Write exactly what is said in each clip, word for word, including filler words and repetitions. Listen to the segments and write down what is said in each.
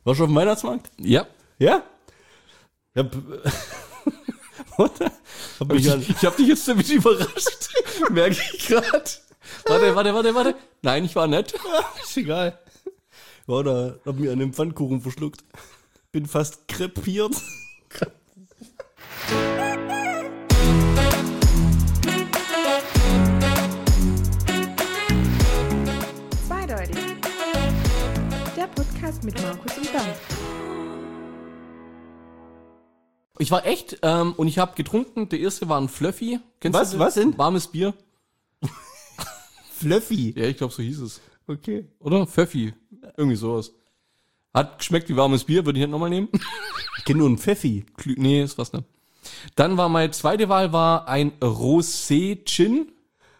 Warst du auf dem Weihnachtsmarkt? Ja. Ja? Ich hab, hab ich, ich hab dich jetzt damit überrascht. Merke ich gerade. Warte, warte, warte, warte. Nein, ich war nett. Ist egal. War da, hab mir an dem Pfannkuchen verschluckt. Bin fast krepiert. Zweideutig. Der Podcast mit Markus und Bernd. Ich war echt, ähm, und ich habe getrunken. Der erste war ein Fluffy. Kennst Was, du was denn? Warmes Bier. Fluffy. Ja, ich glaube, so hieß es. Okay. Oder? Pfeffi. Irgendwie sowas. Hat geschmeckt wie warmes Bier, würde ich nicht nochmal nehmen. Ich kenne nur einen Pfeffi. Klü- nee, ist was nicht. Dann war meine zweite Wahl war ein Rosé Gin.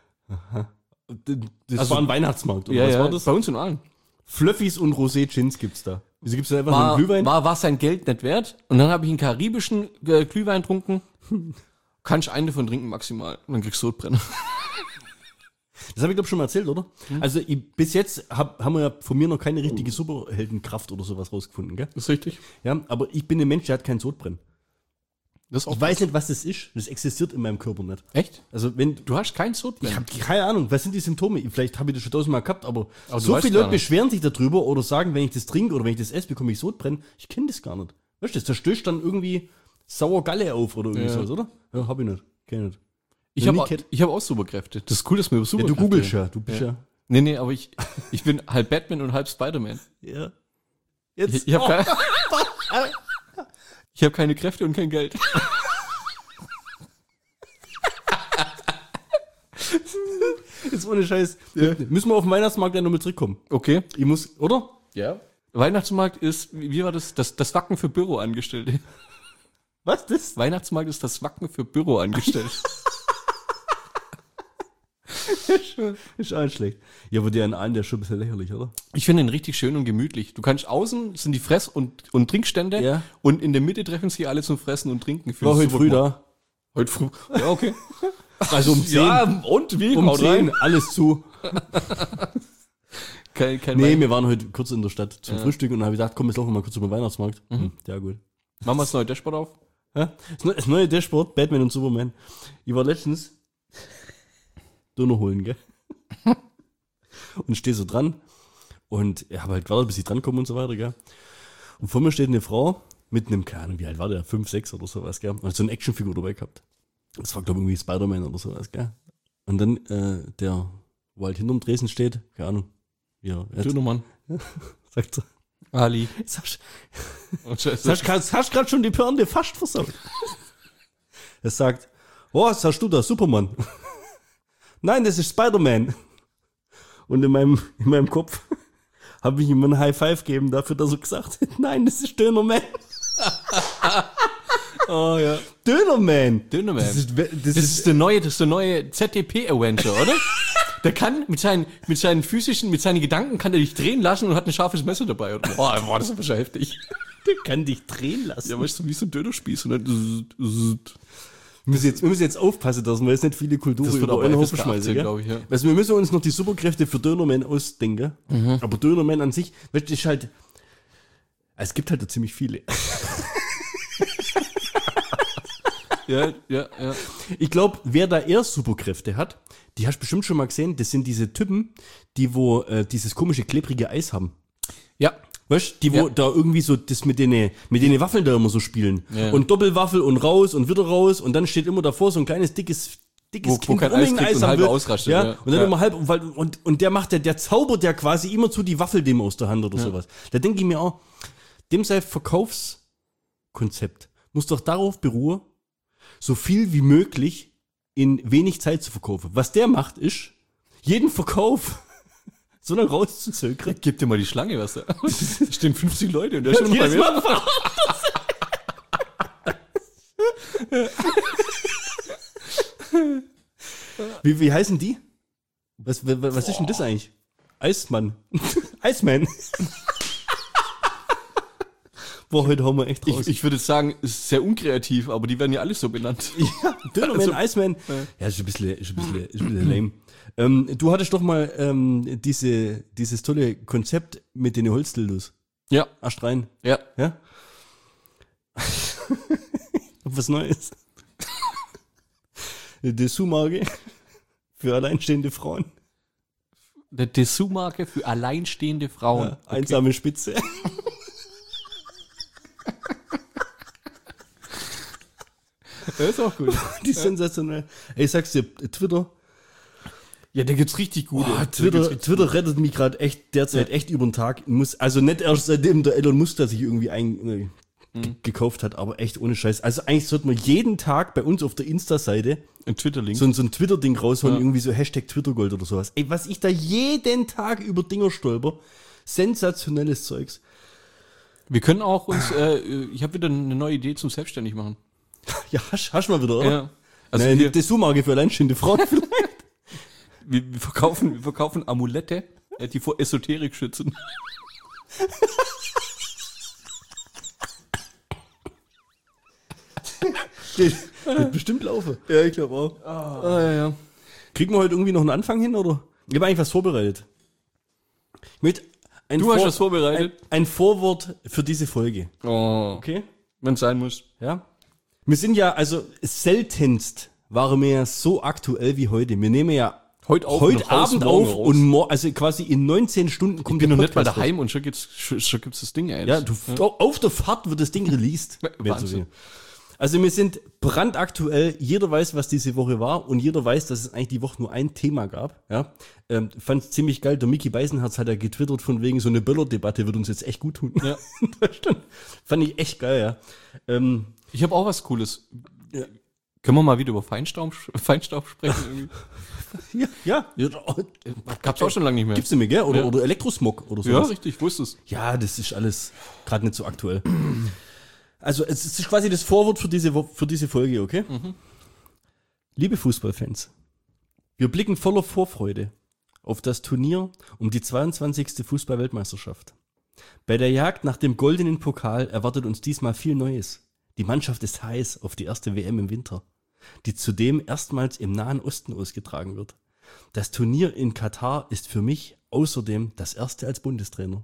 Das Also- war ein Weihnachtsmarkt, oder Ja, was ja, war das? bei uns in allen. Fluffys und Rosé-Gins gibt's da. Wieso gibt's da einfach War, einen Glühwein? war, war sein Geld nicht wert. Und dann habe ich einen karibischen äh, Glühwein getrunken. Kannst eine davon trinken maximal. Und dann kriegst du Sodbrenner. Das habe ich glaube schon mal erzählt, oder? Hm. Also ich, bis jetzt hab, haben wir ja von mir noch keine richtige Superheldenkraft oder sowas rausgefunden, gell? Das ist richtig. Ja, aber ich bin ein Mensch, der hat keinen Sodbrennen. Das ist auch Ich weiß nicht, was das ist. Das existiert in meinem Körper nicht. Echt? Also wenn Du hast keinen ich Sodbrenner. habe keine Ahnung, was sind die Symptome? Vielleicht habe ich das schon tausendmal gehabt, aber, Aber du so weißt viele gar Leute nicht. beschweren sich darüber oder sagen, wenn ich das trinke oder wenn ich das esse, bekomme ich Sodbrennen. Ich kenne das gar nicht. Weißt du, das zerstößt dann irgendwie Sauergalle auf oder irgendwie Ja. sowas, oder? Ja, hab ich nicht. Kenn ich nicht. Ich Noch nie habe kennt- ich hab auch Superkräfte. Das ist cool, dass wir über Ja, Superkräfte du googelst reden. ja, du bist ja. Nee, nee, aber ich, ich bin halb Batman und halb Spider-Man. Ja. Ich, Jetzt. ich habe keine, ich hab keine Kräfte und kein Geld. Jetzt ohne Scheiß. Müssen wir auf den Weihnachtsmarkt ja nochmal zurückkommen. Okay. Ich muss, oder? Ja. Weihnachtsmarkt ist, wie wie war das? Das, das Wacken für Büroangestellte. Was das? Weihnachtsmarkt ist das Wacken für Büroangestellte. Ist auch nicht schlecht. Ja, aber der in allen, der ist schon ein bisschen lächerlich, oder? Ich finde ihn richtig schön und gemütlich. Du kannst außen, sind die Fress- und, und Trinkstände Ja. und in der Mitte treffen sich alle zum Fressen und Trinken. Ich war heute früh da. Heute früh. Ja, okay. Also um zehn. Ja, und wie? um Haut zehn, rein. alles zu. Kein, kein Nee, Wein. wir waren heute kurz in der Stadt zum Frühstück und dann habe ich gedacht, komm, jetzt laufen wir mal kurz über den Weihnachtsmarkt. Mhm. Ja, gut. Machen wir das neue Dashboard auf? Ja? Das neu- das neue Dashboard, Batman und Superman. Ich war letztens Döner holen, gell? Und stehe so dran und ich habe halt gewartet, bis ich drankomme und so weiter, gell? Und vor mir steht eine Frau mit einem, keine Ahnung, wie alt war der? fünf, sechs oder sowas, gell? Und hat so eine Actionfigur dabei gehabt. Das war, glaube ich, irgendwie Spider-Man oder sowas, gell? Und dann äh, der, wo halt hinterm Dresen steht, keine Ahnung, ja, er hat- Dönermann. sagt so, Ali. jetzt hast Und du hast, grad- hast gerade schon die Pörnde fast versaut. Er sagt, oh, was hast du da, Superman? Nein, das ist Spider-Man. Und in meinem, in meinem Kopf habe ich ihm ein High Five gegeben dafür, dass er gesagt hat, nein, das ist Dönerman. Oh ja. Dönerman. Dönerman. Das ist, das Das ist, ist der neue, das ist der neue Z D P-Avenger, oder? Der kann mit seinen, mit seinen physischen, mit seinen Gedanken kann er dich drehen lassen und hat ein scharfes Messer dabei. Oder? Boah, boah, das ist aber schon heftig. der kann dich drehen lassen. Ja, weißt du, wie so ein Dönerspieß. Und dann, wir, müssen jetzt, wir müssen jetzt aufpassen, dass wir jetzt nicht viele Kulturen Das wird über aber einen F S Haufen K schmeißen, achtzehn, gell? glaube ich, ja. Also wir müssen uns noch die Superkräfte für Dönerman ausdenken. Aber Dönerman an sich, weißt du, ist halt, es gibt halt da ziemlich viele. ja, ja, ja. Ich glaube, wer da eher Superkräfte hat, die hast du bestimmt schon mal gesehen, das sind diese Typen, die wo äh, dieses komische klebrige Eis haben. Ja. Weißt du, die wo Ja. da irgendwie so das mit den mit den Waffeln da immer so spielen. Ja. Und Doppelwaffel und raus und wieder raus und dann steht immer davor so ein kleines dickes dickes Wo- wo kein Eis kriegt und haben halb will. ausrastet, Ja, ja. und dann Ja. immer halb und, weil- und und der macht der der zaubert ja quasi immer zu die Waffel dem aus der Hand oder sowas. Da denke ich mir auch, dem sein Verkaufskonzept muss doch darauf beruhen, so viel wie möglich in wenig Zeit zu verkaufen. Was der macht, ist, jeden Verkauf so lange rauszuzögern. Gib dir mal die Schlange, was da. Da stehen fünfzig Leute und der ist schon noch bei Jedes mir. Mal Wie, wie heißen die? Was, was, was ist denn das eigentlich? Eismann. Eisman. Boah, heute haben wir echt raus. Ich, ich würde sagen, es ist sehr unkreativ, aber die werden ja alle so benannt. Ja, Dönerman, Also- Iceman. Ja, ist ein bisschen, ist ein bisschen, ist ein bisschen lame. Ähm, du hattest doch mal ähm, diese, dieses tolle Konzept mit den Holzdildos. Ja. Erst rein. Ja. Ja? Was Neues. Eine Dessous-Marke für alleinstehende Frauen. Eine Dessous-Marke für alleinstehende Frauen. Ja, einsame Spitze. Das ist auch gut. Die ist sensationell. Ey, ich sag's dir, Twitter. Ja, da gibt's richtig gute. Boah, Da gibt's Twitter, richtig Twitter rettet mich gerade echt derzeit Ja. echt über den Tag. Muss, also nicht erst seitdem der Elon Musk sich irgendwie ein, äh, g- gekauft hat, aber echt ohne Scheiß. Also eigentlich sollte man jeden Tag bei uns auf der Insta-Seite ein Twitter-Link. so, ein- so ein Twitter-Ding rausholen, Ja. irgendwie so Hashtag Twittergold oder sowas. Ey, was ich da jeden Tag über Dinger stolper. Sensationelles Zeugs. Wir können auch uns, äh, ich habe wieder eine neue Idee zum Selbstständig machen. Ja, hast, hast mal wieder, oder? Ja. Also Nein, wir, das Dessous-Marke für alleinstehende Frauen vielleicht. wir, wir, verkaufen, wir verkaufen Amulette, äh, die vor Esoterik schützen. Wird wird bestimmt laufen. Ja, ich glaube auch. Ah, ja, ja. Kriegen wir heute irgendwie noch einen Anfang hin, oder? Ich habe eigentlich was vorbereitet. Ich möchte ein Du hast was vorbereitet? Ein, ein Vorwort für diese Folge. Oh, Okay? wenn es sein muss. Ja. Wir sind ja, also seltenst waren wir ja so aktuell wie heute. Wir nehmen ja Heute auf, heute noch raus, Abend morgen auf raus. und mor also quasi in neunzehn Stunden kommt Ich bin noch der nicht mal Podcast daheim und schon gibt's, schon, schon gibt's das Ding ey. raus. Ja, du, auf der Fahrt wird das Ding released. Wer Wahnsinn. so will. Also wir sind brandaktuell, jeder weiß, was diese Woche war und jeder weiß, dass es eigentlich die Woche nur ein Thema gab. Ja, ähm, fand es ziemlich geil. Der Micky Beisenherz hat ja getwittert von wegen, so eine Böller-Debatte wird uns jetzt echt gut tun. Ja. In Deutschland. Fand ich echt geil, ja. Ähm, Ich habe auch was Cooles. Ja. Können wir mal wieder über Feinstaub, Feinstaub sprechen? Irgendwie? ja, ja. Gab's auch schon lange nicht mehr. Gibt's nicht mehr, gell? Oder, Ja. oder Elektrosmog oder so. Ja, richtig, ich wusste es. Ja, das ist alles gerade nicht so aktuell. Also es ist quasi das Vorwort für diese, Wo- für diese Folge, okay? Liebe Fußballfans, wir blicken voller Vorfreude auf das Turnier um die zweiundzwanzigste Fußball-Weltmeisterschaft. Bei der Jagd nach dem goldenen Pokal erwartet uns diesmal viel Neues. Die Mannschaft ist heiß auf die erste W M im Winter, die zudem erstmals im Nahen Osten ausgetragen wird. Das Turnier in Katar ist für mich außerdem das erste als Bundestrainer.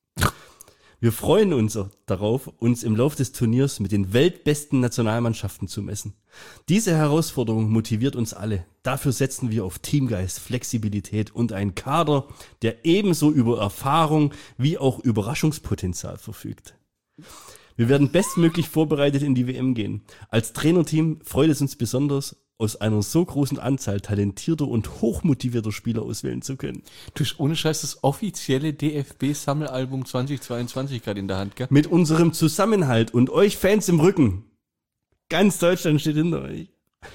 Wir freuen uns auch darauf, uns im Lauf des Turniers mit den weltbesten Nationalmannschaften zu messen. Diese Herausforderung motiviert uns alle. Dafür setzen wir auf Teamgeist, Flexibilität und einen Kader, der ebenso über Erfahrung wie auch Überraschungspotenzial verfügt. Wir werden bestmöglich vorbereitet in die W M gehen. Als Trainerteam freut es uns besonders, aus einer so großen Anzahl talentierter und hochmotivierter Spieler auswählen zu können. Du hast ohne Scheiß das offizielle D F B-Sammelalbum zweitausendzweiundzwanzig gerade in der Hand, gell? Mit unserem Zusammenhalt und euch Fans im Rücken. Ganz Deutschland steht hinter euch.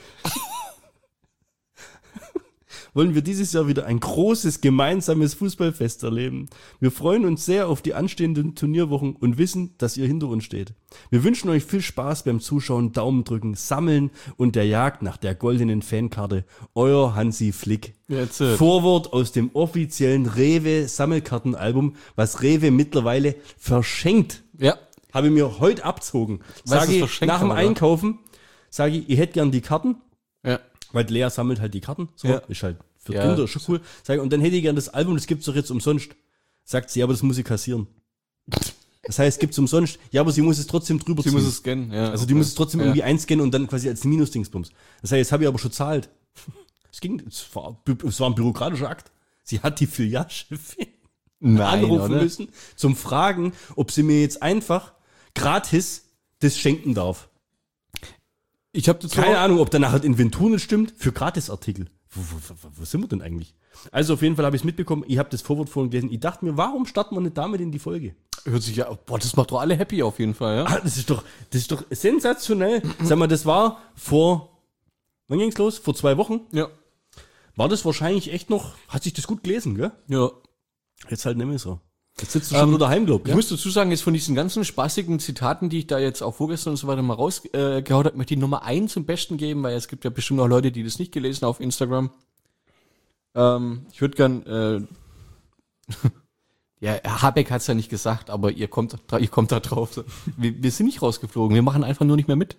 Wollen wir dieses Jahr wieder ein großes gemeinsames Fußballfest erleben. Wir freuen uns sehr auf die anstehenden Turnierwochen und wissen, dass ihr hinter uns steht. Wir wünschen euch viel Spaß beim Zuschauen, Daumen drücken, Sammeln und der Jagd nach der goldenen Fankarte. Euer Hansi Flick. Jetzt, äh, Vorwort aus dem offiziellen Rewe Sammelkartenalbum, was Rewe mittlerweile verschenkt. Ja. Habe ich mir heute abzogen. Weißt du, Sage was ich, verschenkt nach dem haben, oder? Einkaufen, sage ich, ihr hättet gern die Karten, Ja. weil Lea sammelt halt die Karten. So, Ja. ist halt für Ja. Kinder schon cool. Sag ich, und dann hätte ich gern das Album, das gibt's doch jetzt umsonst. Sagt sie, ja, aber das muss ich kassieren. Das heißt, gibt's umsonst. Ja, aber sie muss es trotzdem drüber Sie ziehen. muss es scannen, ja. also die muss es trotzdem ja. irgendwie einscannen und dann quasi als Minus-Dingsbums. Das heißt, jetzt habe ich aber schon zahlt. Es ging, es war, es war ein bürokratischer Akt. Sie hat die Filialchefin Nein, anrufen oder? müssen, zum Fragen, ob sie mir jetzt einfach gratis das schenken darf. Ich habe dazu Keine Ahnung, ob danach halt Inventur nicht stimmt für Gratisartikel. Wo, wo, wo, wo sind wir denn eigentlich? Also auf jeden Fall habe ich es mitbekommen, ich habe das Vorwort vorhin gelesen. Ich dachte mir, warum starten wir nicht damit in die Folge? hört sich ja, boah, das macht doch alle happy auf jeden Fall, ja? Ah, das ist doch, das ist doch sensationell. Sag mal, das war vor, wann ging's los? Vor zwei Wochen? Ja. War das wahrscheinlich echt noch, hat sich das gut gelesen, gell? Ja. Jetzt halt nicht mehr so. Jetzt sitzt du schon wieder daheim, glaub Ich ich. muss dazu sagen, jetzt von diesen ganzen spaßigen Zitaten, die ich da jetzt auch vorgestern und so weiter mal rausgehaut äh, habe, möchte ich Nummer eins zum Besten geben, weil es gibt ja bestimmt auch Leute, die das nicht gelesen haben auf Instagram. Ähm, ich würde gern, äh, ja, Herr Habeck hat's ja nicht gesagt, aber ihr kommt, da- ihr kommt da drauf. Wir, wir sind nicht rausgeflogen, wir machen einfach nur nicht mehr mit.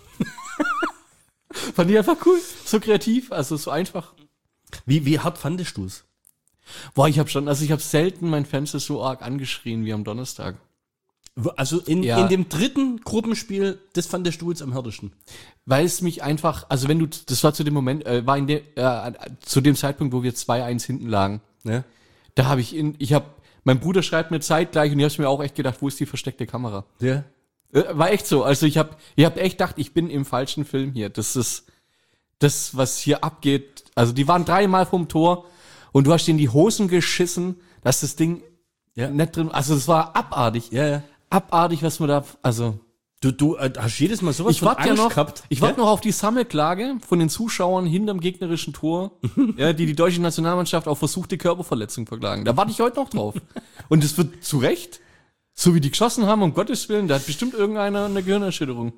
Fand ich einfach cool, so kreativ, also so einfach. Wie, wie hart fandest du es? Boah, ich habe schon, also ich habe selten mein Fenster so arg angeschrien wie am Donnerstag. Also in, Ja. in dem dritten Gruppenspiel, das fandest du jetzt am härtesten. Weil es mich einfach, also wenn du, das war zu dem Moment, äh, war in der, äh, zu dem Zeitpunkt, wo wir zwei eins hinten lagen, Ja. da habe ich in, ich habe, mein Bruder schreibt mir zeitgleich und ich habe mir auch echt gedacht, wo ist die versteckte Kamera? Ja. Äh, War echt so. Also ich habe ich hab echt gedacht, ich bin im falschen Film hier. Das ist das, was hier abgeht. Also die waren dreimal vom Tor und du hast in die Hosen geschissen, dass das Ding Ja. nicht drin. Also es war abartig. Ja, ja. Abartig, was man da. Also Du, du äh, hast jedes Mal sowas ich warte ja Angst noch. gehabt. Ich warte noch auf die Sammelklage von den Zuschauern hinterm gegnerischen Tor, ja, die die deutsche Nationalmannschaft auf versuchte Körperverletzung verklagen. Da warte ich heute noch drauf. Und es wird zu Recht. So wie die geschossen haben, um Gottes Willen, da hat bestimmt irgendeiner eine Gehirnerschütterung.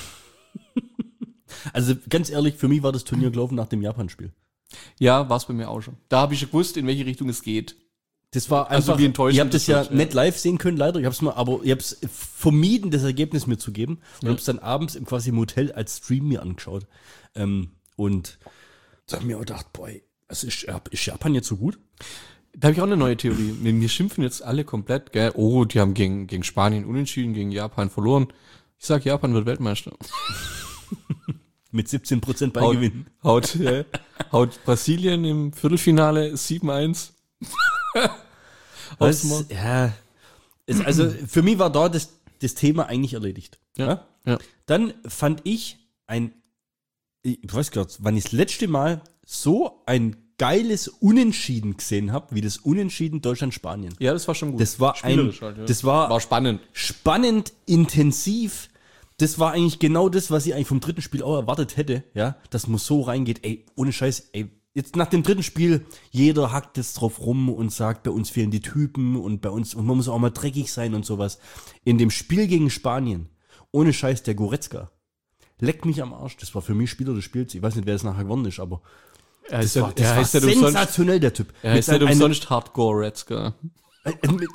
Also ganz ehrlich, für mich war das Turnier gelaufen nach dem Japan-Spiel. Ja, war es bei mir auch schon. Da habe ich schon gewusst, in welche Richtung es geht. Das war Also einfach, wie enttäuschend ich habe das das ja wird, ja. nicht live sehen können, leider. Ich habe es mal, aber ich habe es vermieden, das Ergebnis mir zu geben und habe es dann abends im quasi im Hotel als Stream mir angeschaut. Ähm, und da habe ich mir auch gedacht, boy, also ist, ist Japan jetzt so gut? Da habe ich auch eine neue Theorie. Wir wir schimpfen jetzt alle komplett, gell? Oh, die haben gegen, gegen Spanien unentschieden, gegen Japan verloren. Ich sag, Japan wird Weltmeister. Mit siebzehn Prozent Haut, Beigewinn. haut, äh, haut Brasilien im Viertelfinale sieben eins. Was, Ausmaß. ja, es, also für mich war da das, das Thema eigentlich erledigt. Ja, ja. Dann fand ich ein, ich weiß gar nicht, wann ich das letzte Mal so ein geiles Unentschieden gesehen habe, wie das Unentschieden Deutschland-Spanien. Ja, das war schon gut. Das war ein, Spielerisch halt, ja. das war, war spannend. spannend, intensiv. Das war eigentlich genau das, was ich eigentlich vom dritten Spiel auch erwartet hätte, ja, dass man so reingeht, ey, ohne Scheiß, ey, jetzt nach dem dritten Spiel, jeder hackt jetzt drauf rum und sagt, bei uns fehlen die Typen und bei uns, und man muss auch mal dreckig sein und sowas. In dem Spiel gegen Spanien, ohne Scheiß, der Goretzka, leckt mich am Arsch, das war für mich Spieler des Spiels, ich weiß nicht, wer es nachher gewonnen ist, aber Er das ist ja, war, das er war heißt ja umsonst, sensationell, der Typ. er heißt ja seinem- umsonst Hardcore-Retzka. mit,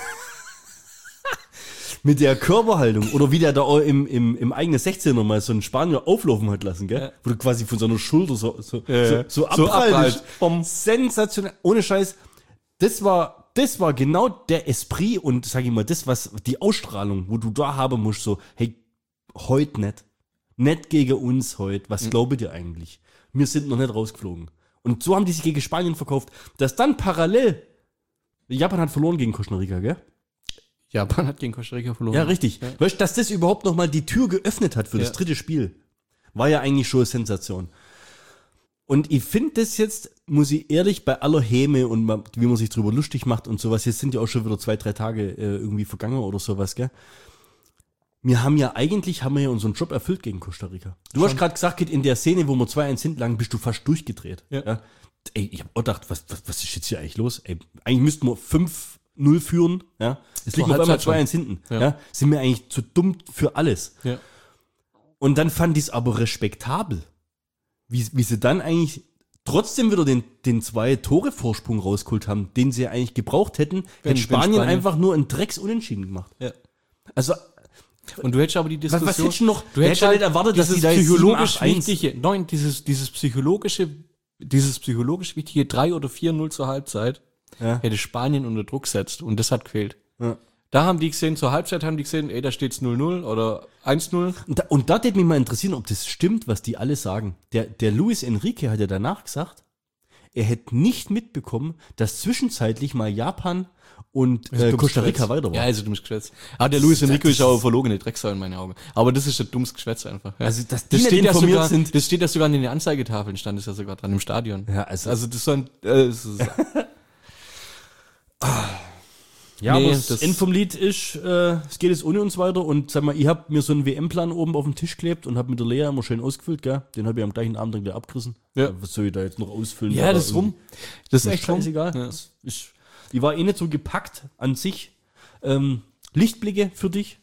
mit der Körperhaltung oder wie der da auch im, im, im eigenen sechzehner mal so einen Spanier auflaufen hat lassen, gell? Ja. Wo du quasi von so einer Schulter so, so, Ja, so, ja. so So abprallt. abprallt. Vom sensationell, ohne Scheiß. Das war, das war genau der Esprit und, sag ich mal, das, was, die Ausstrahlung, wo du da haben musst, so, hey, heute nicht. Nicht gegen uns heute. Was mhm. glaubet ihr eigentlich? Wir sind noch nicht rausgeflogen. Und so haben die sich gegen Spanien verkauft, dass dann parallel, Japan hat verloren gegen Costa Rica, gell? Japan hat gegen Costa Rica verloren. Ja, richtig. Ja. Weißt du, dass das überhaupt nochmal die Tür geöffnet hat für ja. das dritte Spiel, war ja eigentlich schon eine Sensation. Und ich finde das jetzt, muss ich ehrlich, bei aller Häme und man, wie man sich drüber lustig macht und sowas, jetzt sind ja auch schon wieder zwei, drei Tage äh, irgendwie vergangen oder sowas, gell? Wir haben ja eigentlich, haben wir ja unseren Job erfüllt gegen Costa Rica. Du Schon. hast gerade gesagt, in der Szene, wo wir zwei eins hinten lagen, bist du fast durchgedreht. Ja. Ja? Ey, ich hab auch gedacht, was, was, was ist jetzt hier eigentlich los? Ey, eigentlich müssten wir fünf null führen, ja? Es liegt auf einmal zwei eins hinten, ja. ja? Sind wir eigentlich zu dumm für alles. Ja. Und dann fand ich es aber respektabel, wie, wie sie dann eigentlich trotzdem wieder den, den zwei Tore Vorsprung rausgeholt haben, den sie ja eigentlich gebraucht hätten, wenn, hätte Spanien, Spanien einfach nur einen Drecks-Unentschieden gemacht. Ja. Also, und du hättest aber die Diskussion, was, was hättest du noch, du hättest halt nicht erwartet, dass die da psychologisch wichtige, nein, dieses, dieses psychologische, dieses psychologisch wichtige drei oder vier null zur Halbzeit, ja. hätte Spanien unter Druck gesetzt und das hat gefehlt. Ja. Da haben die gesehen, zur Halbzeit haben die gesehen, ey, da steht's null null oder eins null. Und da, und da würde mich mal interessieren, ob das stimmt, was die alle sagen. Der, der Luis Enrique hat ja danach gesagt, er hätte nicht mitbekommen, dass zwischenzeitlich mal Japan und äh, Costa Rica weiter war. Ja, also dummes Geschwätz. Aber der Luis Enrique ist auch verlogene Drecksau in meinen Augen. Aber das ist ein dummes Geschwätz einfach. Ja. Also, dass die das nicht steht ja informiert sogar, sind. das steht ja sogar in den Anzeigetafeln, stand es ja sogar dran im Stadion. Ja, also, also das ist so ein, äh, das ist ja, nee, aber das das End vom Lied ist, äh, es geht jetzt ohne uns weiter und sag mal, ich hab mir so einen W M-Plan oben auf den Tisch geklebt und hab mit der Lea immer schön ausgefüllt, gell? Den habe ich am gleichen Abend dann wieder abgerissen. Ja. Was soll ich da jetzt noch ausfüllen? Ja, das ist rum. Das ist echt scheißegal. Ja. Das ist, ich war eh nicht so gepackt an sich. Ähm, Lichtblicke für dich?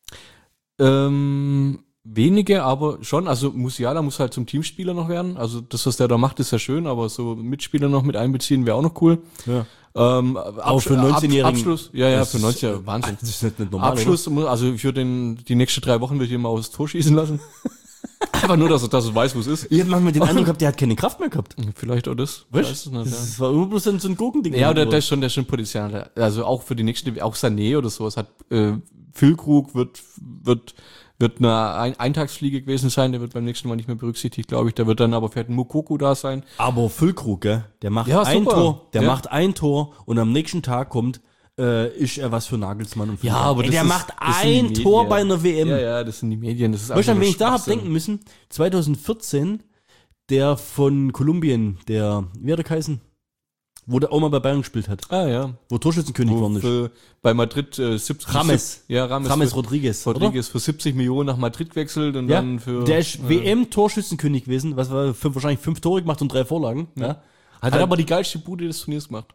Ähm, wenige, aber schon. Also Musiala muss halt zum Teamspieler noch werden. Also das, was der da macht, ist ja schön, aber so Mitspieler noch mit einbeziehen wäre auch noch cool. Ja. Ähm, auch für neunzehnjährigen. Abschluss, ja, ja, das für neunzehnjährige, Wahnsinn. Das ist nicht, nicht normal, Abschluss, oder? Also ich würde den, die nächsten drei Wochen würde ich ihn mal aufs Tor schießen lassen. Einfach nur, dass er, dass er weiß, wo es ist. Ich hab manchmal den Eindruck gehabt, der hat keine Kraft mehr gehabt. Vielleicht auch das. Weißt? Weiß es nicht, das ja. war immer bloß so ein Gurkending. Ja, der, der ist schon, der ist schon Potenzial. Also auch für die nächste, auch Sané oder sowas hat äh, Füllkrug wird, wird, wird eine Ein- Eintagsfliege gewesen sein, der wird beim nächsten Mal nicht mehr berücksichtigt, glaube ich. Da wird dann aber vielleicht ein Mukoko da sein. Aber Füllkrug, gell? Der macht Ja, ein super. Tor, der Ja. macht ein Tor und am nächsten Tag kommt, äh, ist er was für Nagelsmann und für Ja, aber Ey, das der ist- macht das sind die ein Medien. Tor bei einer W M. Ja, ja, das sind die Medien. Das ist Weißt du, an einfach wen nur ich da hab Schwachsinn. denken müssen? zwanzig vierzehn, der von Kolumbien, der, wie hat er geheißen? Wo der auch mal bei Bayern gespielt hat. Ah, ja. Wo Torschützenkönig Wo geworden ist. für, bei Madrid äh, siebzig. Rames. Ja, Rames. James für, Rodriguez, Rodriguez für siebzig Millionen nach Madrid gewechselt und oder? Ja, dann für. der ist äh, W M-Torschützenkönig gewesen, was war für wahrscheinlich fünf Tore gemacht und drei Vorlagen. Ja. Hat, Hat halt- aber die geilste Bude des Turniers gemacht.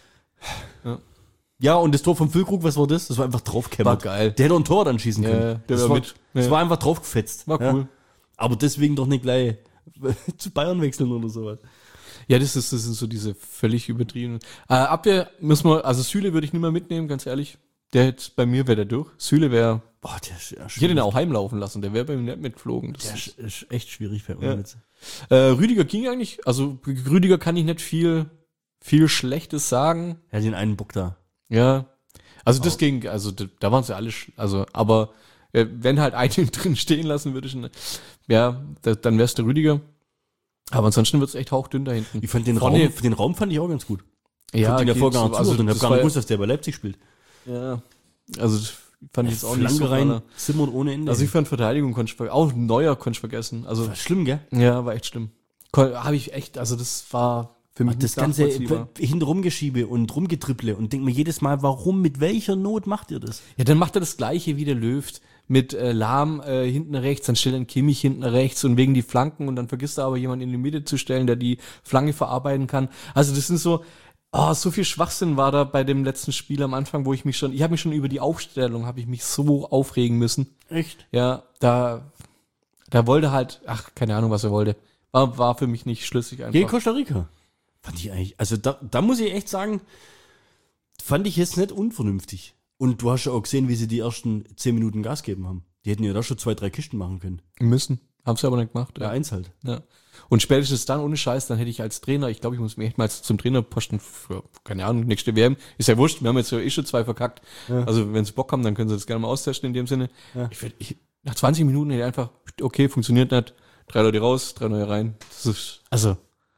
ja, und das Tor vom Füllkrug, was war das? Das war einfach draufgekämmert. War geil. Der hätte auch ein Tor dann schießen Ja, können. der das war war, mit. das Ja. war einfach draufgefetzt. War Ja. cool. Aber deswegen doch nicht gleich zu Bayern wechseln oder sowas. Ja, das, ist, das sind so diese völlig übertriebenen. Äh, Abwehr müssen wir, also Süle würde ich nicht mehr mitnehmen, ganz ehrlich. Der hätte, bei mir wäre der durch. Süle wäre, Boah, der ist ja ich hätte ihn auch heimlaufen lassen, der wäre bei mir nicht mitgeflogen. Das Der ist, ist, ist echt schwierig für Ja. uns. äh, Rüdiger ging eigentlich, also Rüdiger kann ich nicht viel, viel Schlechtes sagen. Er hat den einen Bock da. Ja. Also das Oh. ging, also da, da waren sie alle, sch- also, aber äh, wenn halt einen drin stehen lassen würde, schon, ja, da, dann wär's der Rüdiger. Aber ansonsten wird's echt hauchdünn da hinten. Ich fand den Vorne- Raum, den Raum fand ich auch ganz gut. Ich Ja, hab den ja geht vorher gar so. nicht Also zugehört und hab das gar nicht war- gewusst, dass der bei Leipzig spielt. Ja, also das fand ich jetzt auch nicht Flanke so. rein, Alter. Zimmern ohne Ende. Also ich fand Verteidigung konnte ich ver- auch Neuer konnte ich vergessen. Also war schlimm, gell? ja, war echt schlimm. Habe ich echt, also das war für mich Das nicht ganze nachvollziehbar. hinterumgeschiebe und rumgetripple und denk mir jedes Mal, warum, mit welcher Not macht ihr das? Ja, dann macht er das gleiche wie der Löw mit äh, Lahm äh, hinten rechts, dann stellt er einen Kimmich hinten rechts und wegen die Flanken und dann vergisst er aber jemanden in die Mitte zu stellen, der die Flanke verarbeiten kann. Also das sind so, oh, so viel Schwachsinn war da bei dem letzten Spiel am Anfang, wo ich mich schon, ich habe mich schon über die Aufstellung, habe ich mich so aufregen müssen. Echt? Ja, da, da wollte halt, ach, keine Ahnung, was er wollte. War, war für mich nicht schlüssig einfach. Gegen Costa Rica. Fand ich eigentlich, also da, da muss ich echt sagen, fand ich jetzt nicht unvernünftig. Und du hast ja auch gesehen, wie sie die ersten zehn Minuten Gas geben haben. Die hätten ja da schon zwei, drei Kisten machen können. Müssen. Haben sie aber nicht gemacht. Ja, eins halt. Ja. Und spätestens dann, ohne Scheiß, dann hätte ich als Trainer, ich glaube, ich muss mich echt mal zum Trainerposten für, keine Ahnung, nächste W M. Ist ja wurscht, wir haben jetzt ja eh schon zwei verkackt. Ja. Also, wenn sie Bock haben, dann können sie das gerne mal austesten in dem Sinne. Ja. Ich würd, ich, nach zwanzig Minuten hätte ich einfach, okay, funktioniert nicht, drei Leute raus, drei neue rein. Das ist, also,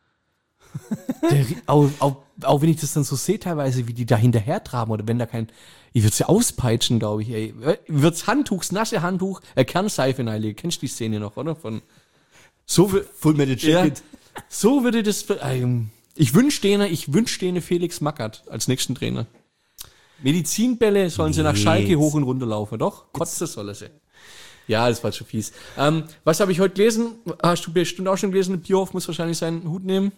der, auch, auch, auch wenn ich das dann so sehe teilweise, wie die da hinterher traben oder wenn da kein, ich würde sie auspeitschen, glaube ich, ey. Wird's Handtuch, das nasse Handtuch, äh, Kernseife reinlegen. Kennst du die Szene noch, oder? Von, so, wi- Full Metal ja, Jacket. so würde das, ähm, ich wünsche denen, ich wünsche denen Felix Magath als nächsten Trainer. Medizinbälle sollen sie nach Yes. Schalke hoch und runter laufen, doch? Kotze soll er sie. Ja, das war schon fies. Ähm, was habe ich heute gelesen? Hast du bestimmt auch schon gelesen? Bierhoff muss wahrscheinlich seinen Hut nehmen.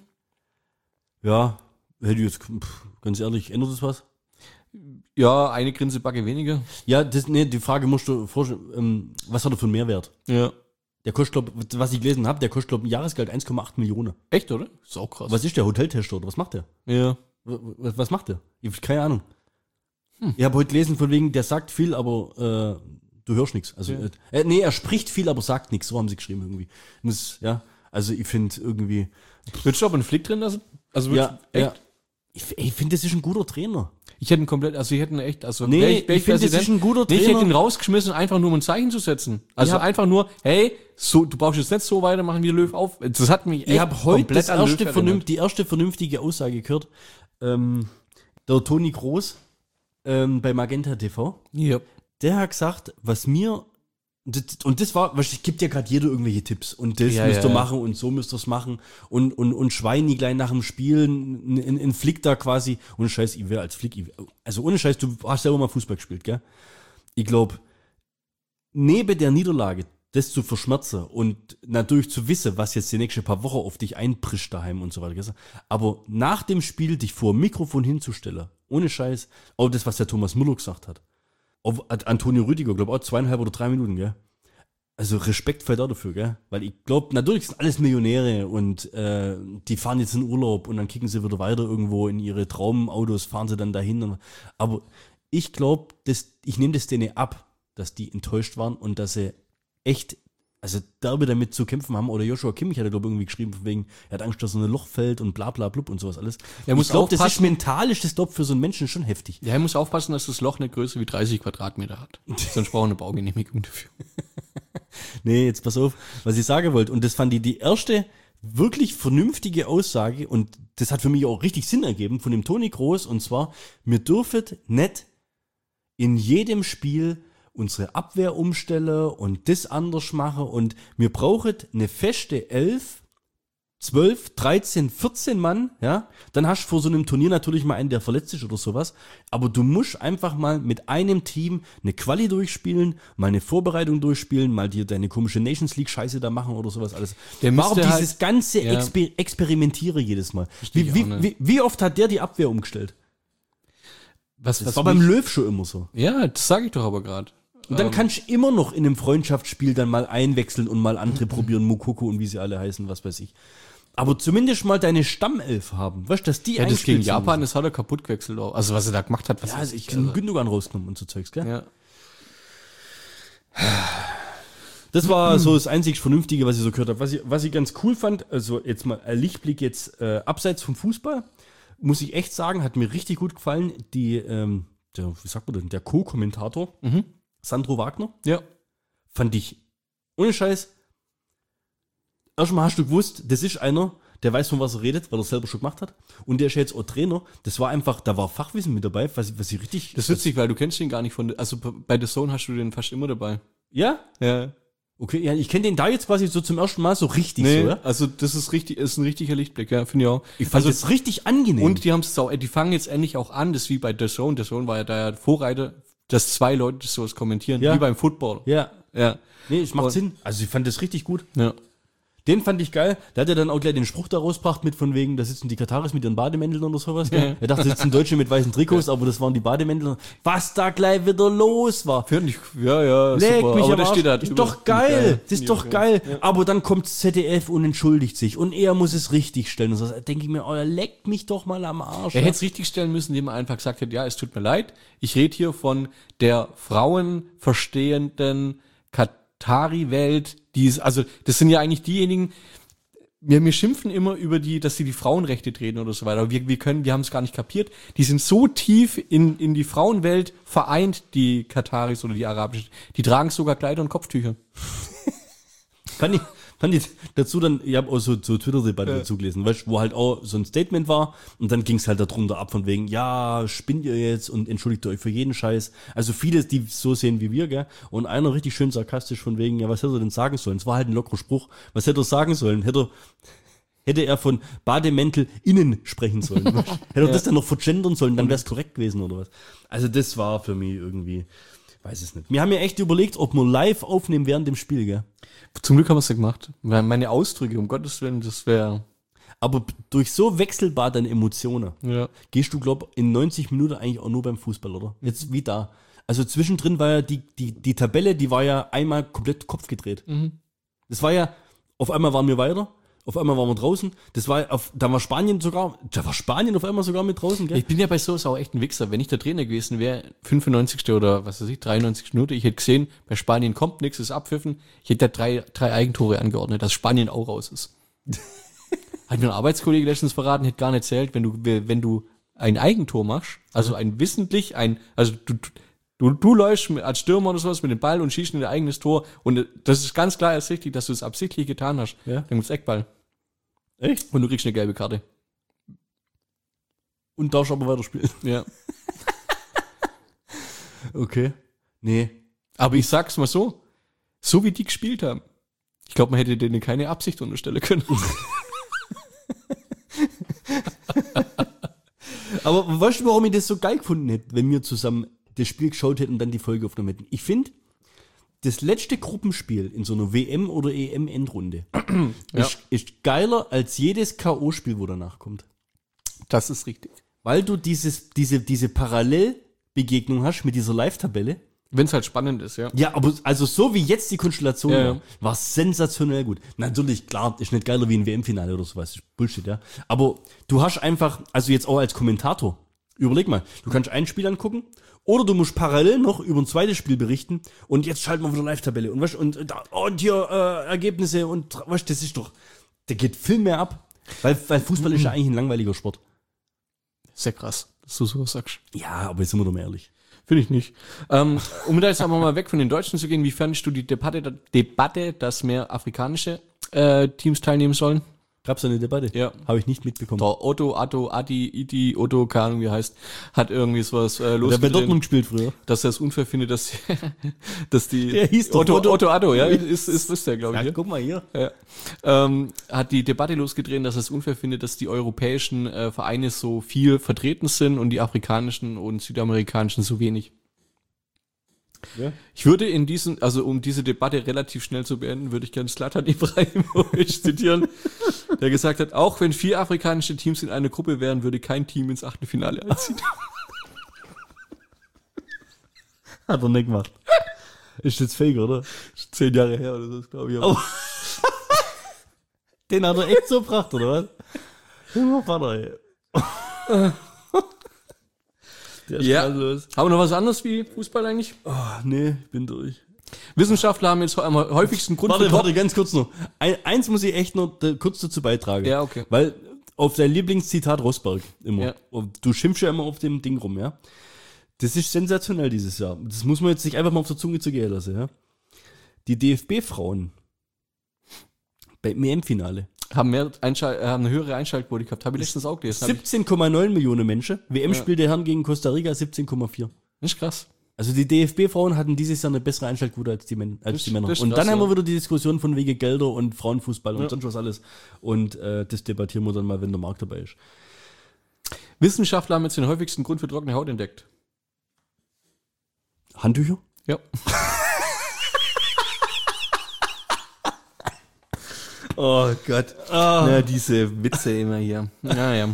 Ja, hätte ich jetzt, pff, ganz ehrlich, ändert das was? Ja, eine Grinsebacke weniger. Ja, das, nee, die Frage musst du vorstellen, ähm, was hat er für einen Mehrwert? Ja. Der kostet, glaub, was ich gelesen habe, der kostet, glaube ich, ein Jahresgeld eins Komma acht Millionen. Echt, oder? Ist auch krass. Was ist der Hoteltester oder was macht der? Ja. Was, was macht der? Ich hab keine Ahnung. Ich habe heute gelesen, von wegen, der sagt viel, aber äh, du hörst nichts. Also, Ja. äh, nee, er spricht viel, aber sagt nichts. So haben sie geschrieben irgendwie. Das, ja, also ich finde irgendwie, Würdest du aber einen Flick drin lassen? Also ja, wirklich, echt? ja. Ich, ich finde, das ist ein guter Trainer. Ich hätte ihn komplett, also ich hätte ihn echt, also Nee, wär ich, wär ich finde, das Präsident- ist ein guter Nee, ich hätte ihn Trainer. rausgeschmissen, einfach nur um ein Zeichen zu setzen. Also Ich hab- einfach nur, hey, so, du brauchst jetzt nicht so weitermachen wie Löw auf. Das hat mich echt Ich habe heute das an Löw erste erinnert. vernünft, die erste vernünftige Aussage gehört. Ähm, der Toni Groß ähm, bei Magenta T V. Ja. Der hat gesagt, was mir, das- und das war, was gibt ja gerade jeder irgendwelche Tipps und das Ja, müsst ja, ihr ja. machen und so müsst ihr es machen und, und, und Schweini gleich nach dem Spiel, ein, ein, ein Flick da quasi, ohne Scheiß, ich wäre als Flick, ich, also ohne Scheiß, du hast selber mal Fußball gespielt, gell? Ich glaube, neben der Niederlage, das zu verschmerzen und natürlich zu wissen, was jetzt die nächsten paar Wochen auf dich einprischt daheim und so weiter, gell? Aber nach dem Spiel dich vor dem Mikrofon hinzustellen, ohne Scheiß, auch das, was der Thomas Müller gesagt hat, auf Antonio Rüdiger, glaube ich, auch zweieinhalb oder drei Minuten, gell? Also Respekt fällt auch dafür, gell? Weil ich glaube, natürlich sind alles Millionäre und äh, die fahren jetzt in Urlaub und dann kicken sie wieder weiter irgendwo in ihre Traumautos, fahren sie dann dahin. Und, aber ich glaube, ich nehme das denen ab, dass die enttäuscht waren und dass sie echt, also derbe damit zu kämpfen haben. Oder Joshua Kimmich hat er, glaube ich, irgendwie geschrieben, von wegen, er hat Angst, dass er in ein Loch fällt und bla bla blub und sowas alles. Er muss ich glaube, das ist aufpassen. mental, ist das, glaube für so einen Menschen schon heftig. Ja, er muss aufpassen, dass das Loch nicht größer wie dreißig Quadratmeter hat. Sonst braucht er eine Baugenehmigung dafür. Nee, jetzt pass auf, was ich sagen wollte. Und das fand ich die erste wirklich vernünftige Aussage und das hat für mich auch richtig Sinn ergeben von dem Toni Kroos. Und zwar, wir dürfen nicht in jedem Spiel unsere Abwehr umstellen und das anders machen und wir brauchen eine feste elf, zwölf, dreizehn, vierzehn Mann, ja, dann hast du vor so einem Turnier natürlich mal einen, der verletzt ist oder sowas, aber du musst einfach mal mit einem Team eine Quali durchspielen, mal eine Vorbereitung durchspielen, mal dir deine komische Nations League Scheiße da machen oder sowas alles. Der Warum müsste dieses halt- ganze ja. Exper Experimentiere jedes Mal? Versteh Wie, ich wie, auch nicht. wie, wie oft hat der die Abwehr umgestellt? Was, Das was war beim mich- Löw schon immer so. Ja, das sage ich doch aber gerade. Und dann kannst du immer noch in einem Freundschaftsspiel dann mal einwechseln und mal andere probieren, Mukoko und wie sie alle heißen, was weiß ich. Aber zumindest mal deine Stammelf haben. Weißt du, dass die Ja, das gegen eingespielt sind. Japan, das hat er kaputt gewechselt. auch. Also was er da gemacht hat, was Ja, weiß also ich ich. kann Gündogan rausgenommen und so Zeugs, gell? Ja. Das war so das einzig Vernünftige, was ich so gehört habe. Was ich, was ich ganz cool fand, also jetzt mal ein Lichtblick jetzt äh, abseits vom Fußball, muss ich echt sagen, hat mir richtig gut gefallen. Die, ähm, der, wie sagt man denn, der Co-Kommentator, Mhm. Sandro Wagner, Ja. fand ich, ohne Scheiß, erstmal hast du gewusst, das ist einer, der weiß, von was er redet, weil er selber schon gemacht hat. Und der ist jetzt auch Trainer. Das war einfach, da war Fachwissen mit dabei, was, was ich richtig... Das ist witzig, weil du kennst ihn gar nicht von, also bei The Zone hast du den fast immer dabei. Ja? Ja. Okay, ja, ich kenne den da jetzt quasi so zum ersten Mal so richtig Nee, so, ja? also das ist richtig, ist ein richtiger Lichtblick, ja, finde ich auch. Ich fand also, das richtig angenehm. und die haben es auch, die fangen jetzt endlich auch an, das ist wie bei The Zone. The Zone war ja der Vorreiter, dass zwei Leute sowas kommentieren, Ja. wie beim Football. ja, Ja. nee, es macht Und- Sinn. Also ich fand das richtig gut. Ja. Den fand ich geil. Da hat er dann auch gleich den Spruch da rausgebracht mit von wegen, da sitzen die Kataris mit ihren Bademänteln oder sowas. Gell? Ja. Er dachte, da sitzen Deutsche mit weißen Trikots, aber das waren die Bademäntel. Was da gleich wieder los war. Finde ich, ja, ja, Leck super. mich aber am das Arsch. steht da Ist drüber. doch Finde ich geil. Das ist Finde doch ich geil. Ja. Aber dann kommt Z D F und entschuldigt sich. Und er muss es richtig stellen. Und so da denke ich mir, oh, leckt mich doch mal am Arsch. Er ja. hätte es richtig stellen müssen, indem er einfach gesagt hätte, ja, es tut mir leid. Ich rede hier von der frauenverstehenden Katari-Welt. Die ist, also, das sind ja eigentlich diejenigen, wir, wir schimpfen immer über die, dass sie die Frauenrechte treten oder so weiter. Aber wir, wir können, wir haben es gar nicht kapiert. Die sind so tief in, in die Frauenwelt vereint, die Kataris oder die arabischen. Die tragen sogar Kleider und Kopftücher. Fand ich, fand ich dazu dann, ich habe auch so, so Twitter-Debatte dazu gelesen, weißt, wo halt auch so ein Statement war und dann ging es halt darunter ab von wegen, ja, spinnt ihr jetzt und entschuldigt euch für jeden Scheiß. Also viele, die so sehen wie wir, gell? Und einer richtig schön sarkastisch von wegen, ja, was hätte er denn sagen sollen? Es war halt ein lockerer Spruch. Was hätte er sagen sollen? Hätte er, hätte er von Bademäntel innen sprechen sollen? weißt? Hätte er das dann noch vergendern sollen, dann wäre es korrekt gewesen oder was? Also das war für mich irgendwie, weiß es nicht. Wir haben ja echt überlegt, ob wir live aufnehmen während dem Spiel, gell? Zum Glück haben wir es ja gemacht. Weil meine Ausdrücke, um Gottes Willen, das wäre, Aber durch so wechselbar deine Emotionen ja. gehst du, glaub, in neunzig Minuten eigentlich auch nur beim Fußball, oder? Jetzt wie da. Also zwischendrin war ja die, die, die Tabelle, die war ja einmal komplett Kopf gedreht. Das war ja, auf einmal waren wir weiter, auf einmal waren wir draußen. Das war auf, da war Spanien sogar, da war Spanien auf einmal sogar mit draußen, gell? Ich bin ja bei sowas auch echt ein Wichser. Wenn ich der Trainer gewesen wäre, fünfundneunzigste oder was weiß ich, dreiundneunzigste Minute, ich hätte gesehen, bei Spanien kommt nichts, ist abpfiffen. Ich hätte da drei, drei Eigentore angeordnet, dass Spanien auch raus ist. Hat mir ein Arbeitskollege letztens verraten, hätte gar nicht zählt, wenn du, wenn du ein Eigentor machst, also ein wissentlich, ein, also du, du, du läufst mit- als Stürmer oder sowas mit dem Ball und schießt in dein eigenes Tor und das ist ganz klar ersichtlich, dass du es absichtlich getan hast. Ja. Dann gibt's Eckball. Echt? Und du kriegst eine gelbe Karte. Und darfst aber weiterspielen. Ja. Okay. Nee. Aber ich sag's mal so, so wie die gespielt haben, ich glaube, man hätte denen keine Absicht unterstellen können. Aber weißt du, warum ich das so geil gefunden hätte, wenn wir zusammen das Spiel geschaut hätten und dann die Folge aufgenommen hätten? Ich finde, das letzte Gruppenspiel in so einer W M- oder E M-Endrunde Ja. ist, ist geiler als jedes K O-Spiel, wo danach kommt. Das ist richtig. Weil du dieses, diese, diese Parallelbegegnung hast mit dieser Live-Tabelle. Wenn es halt spannend ist, ja. Ja, aber also so wie jetzt die Konstellation Ja, war, ja. war sensationell gut. Natürlich, klar, ist nicht geiler wie ein W M-Finale oder sowas. Ist Bullshit, ja. Aber du hast einfach, also jetzt auch als Kommentator, überleg mal, du kannst ein Spiel angucken Oder du musst parallel noch über ein zweites Spiel berichten und jetzt schalten wir wieder Live-Tabelle und was und, und hier äh, Ergebnisse und was, das ist doch, der geht viel mehr ab, weil, weil Fußball ist ja eigentlich ein langweiliger Sport. Sehr krass, dass du sowas sagst. Ja, aber jetzt sind wir doch mal ehrlich. Finde ich nicht. Ähm, um da jetzt aber mal weg von den Deutschen zu gehen, wie fandest du die Debatte, Debatte, dass mehr afrikanische äh, Teams teilnehmen sollen? Gab's da eine Debatte? Ja. Habe ich nicht mitbekommen. Der Otto, Atto, Adi, Iti, Otto, keine Ahnung, wie er heißt, hat irgendwie sowas äh, Der hat bei losgetreten, Dortmund gespielt früher. dass er es unfair findet, dass, dass die Der hieß doch Otto, Otto. Otto, Atto, ja, ist, ist, ist der, glaube ich. Ja, Ja. guck mal hier. Ja. Ähm, hat die Debatte losgetreten, dass er es unfair findet, dass die europäischen äh, Vereine so viel vertreten sind und die afrikanischen und südamerikanischen so wenig. Ja. Ich würde in diesen, also um diese Debatte relativ schnell zu beenden, würde ich gerne Zlatan Ibrahimovic zitieren, der gesagt hat, auch wenn vier afrikanische Teams in einer Gruppe wären, würde kein Team ins Achtelfinale einziehen. Hat er nicht gemacht. Ist jetzt fake, oder? Zehn Jahre her oder so, glaube ich. Oh. Den hat er echt so gebracht, oder was? Junge Vater, ey. Der ist Ja. los. Haben wir noch was anderes wie Fußball eigentlich? Oh, nee, ich bin durch. Wissenschaftler haben jetzt am häufigsten Grund Warte, für warte, ganz kurz noch. Ein, eins muss ich echt noch äh, kurz dazu beitragen. Ja, okay. Weil auf dein Lieblingszitat Rosberg immer. Ja. Und du schimpfst ja immer auf dem Ding rum, ja. Das ist sensationell dieses Jahr. Das muss man jetzt nicht einfach mal auf der Zunge zu gehen lassen, ja. Die D F B-Frauen beim E M-Finale. haben mehr Einschal äh, haben eine höhere Einschaltquote gehabt. Habe ich letztens auch gelesen. Hab ich- siebzehn Komma neun Millionen Menschen. W M-Spiel der Herren gegen Costa Rica siebzehn Komma vier. Das ist krass. Also die D F B-Frauen hatten dieses Jahr eine bessere Einschaltquote als die, Men als Das- die Männer. das ist Und krass, dann haben wir ja. wieder die Diskussion von wegen Gelder und Frauenfußball und Ja. sonst was alles. Und äh, das debattieren wir dann mal, wenn der Markt dabei ist. Wissenschaftler haben jetzt den häufigsten Grund für trockene Haut entdeckt. Handtücher? Ja. Oh Gott. Ja, diese Witze immer hier. Naja.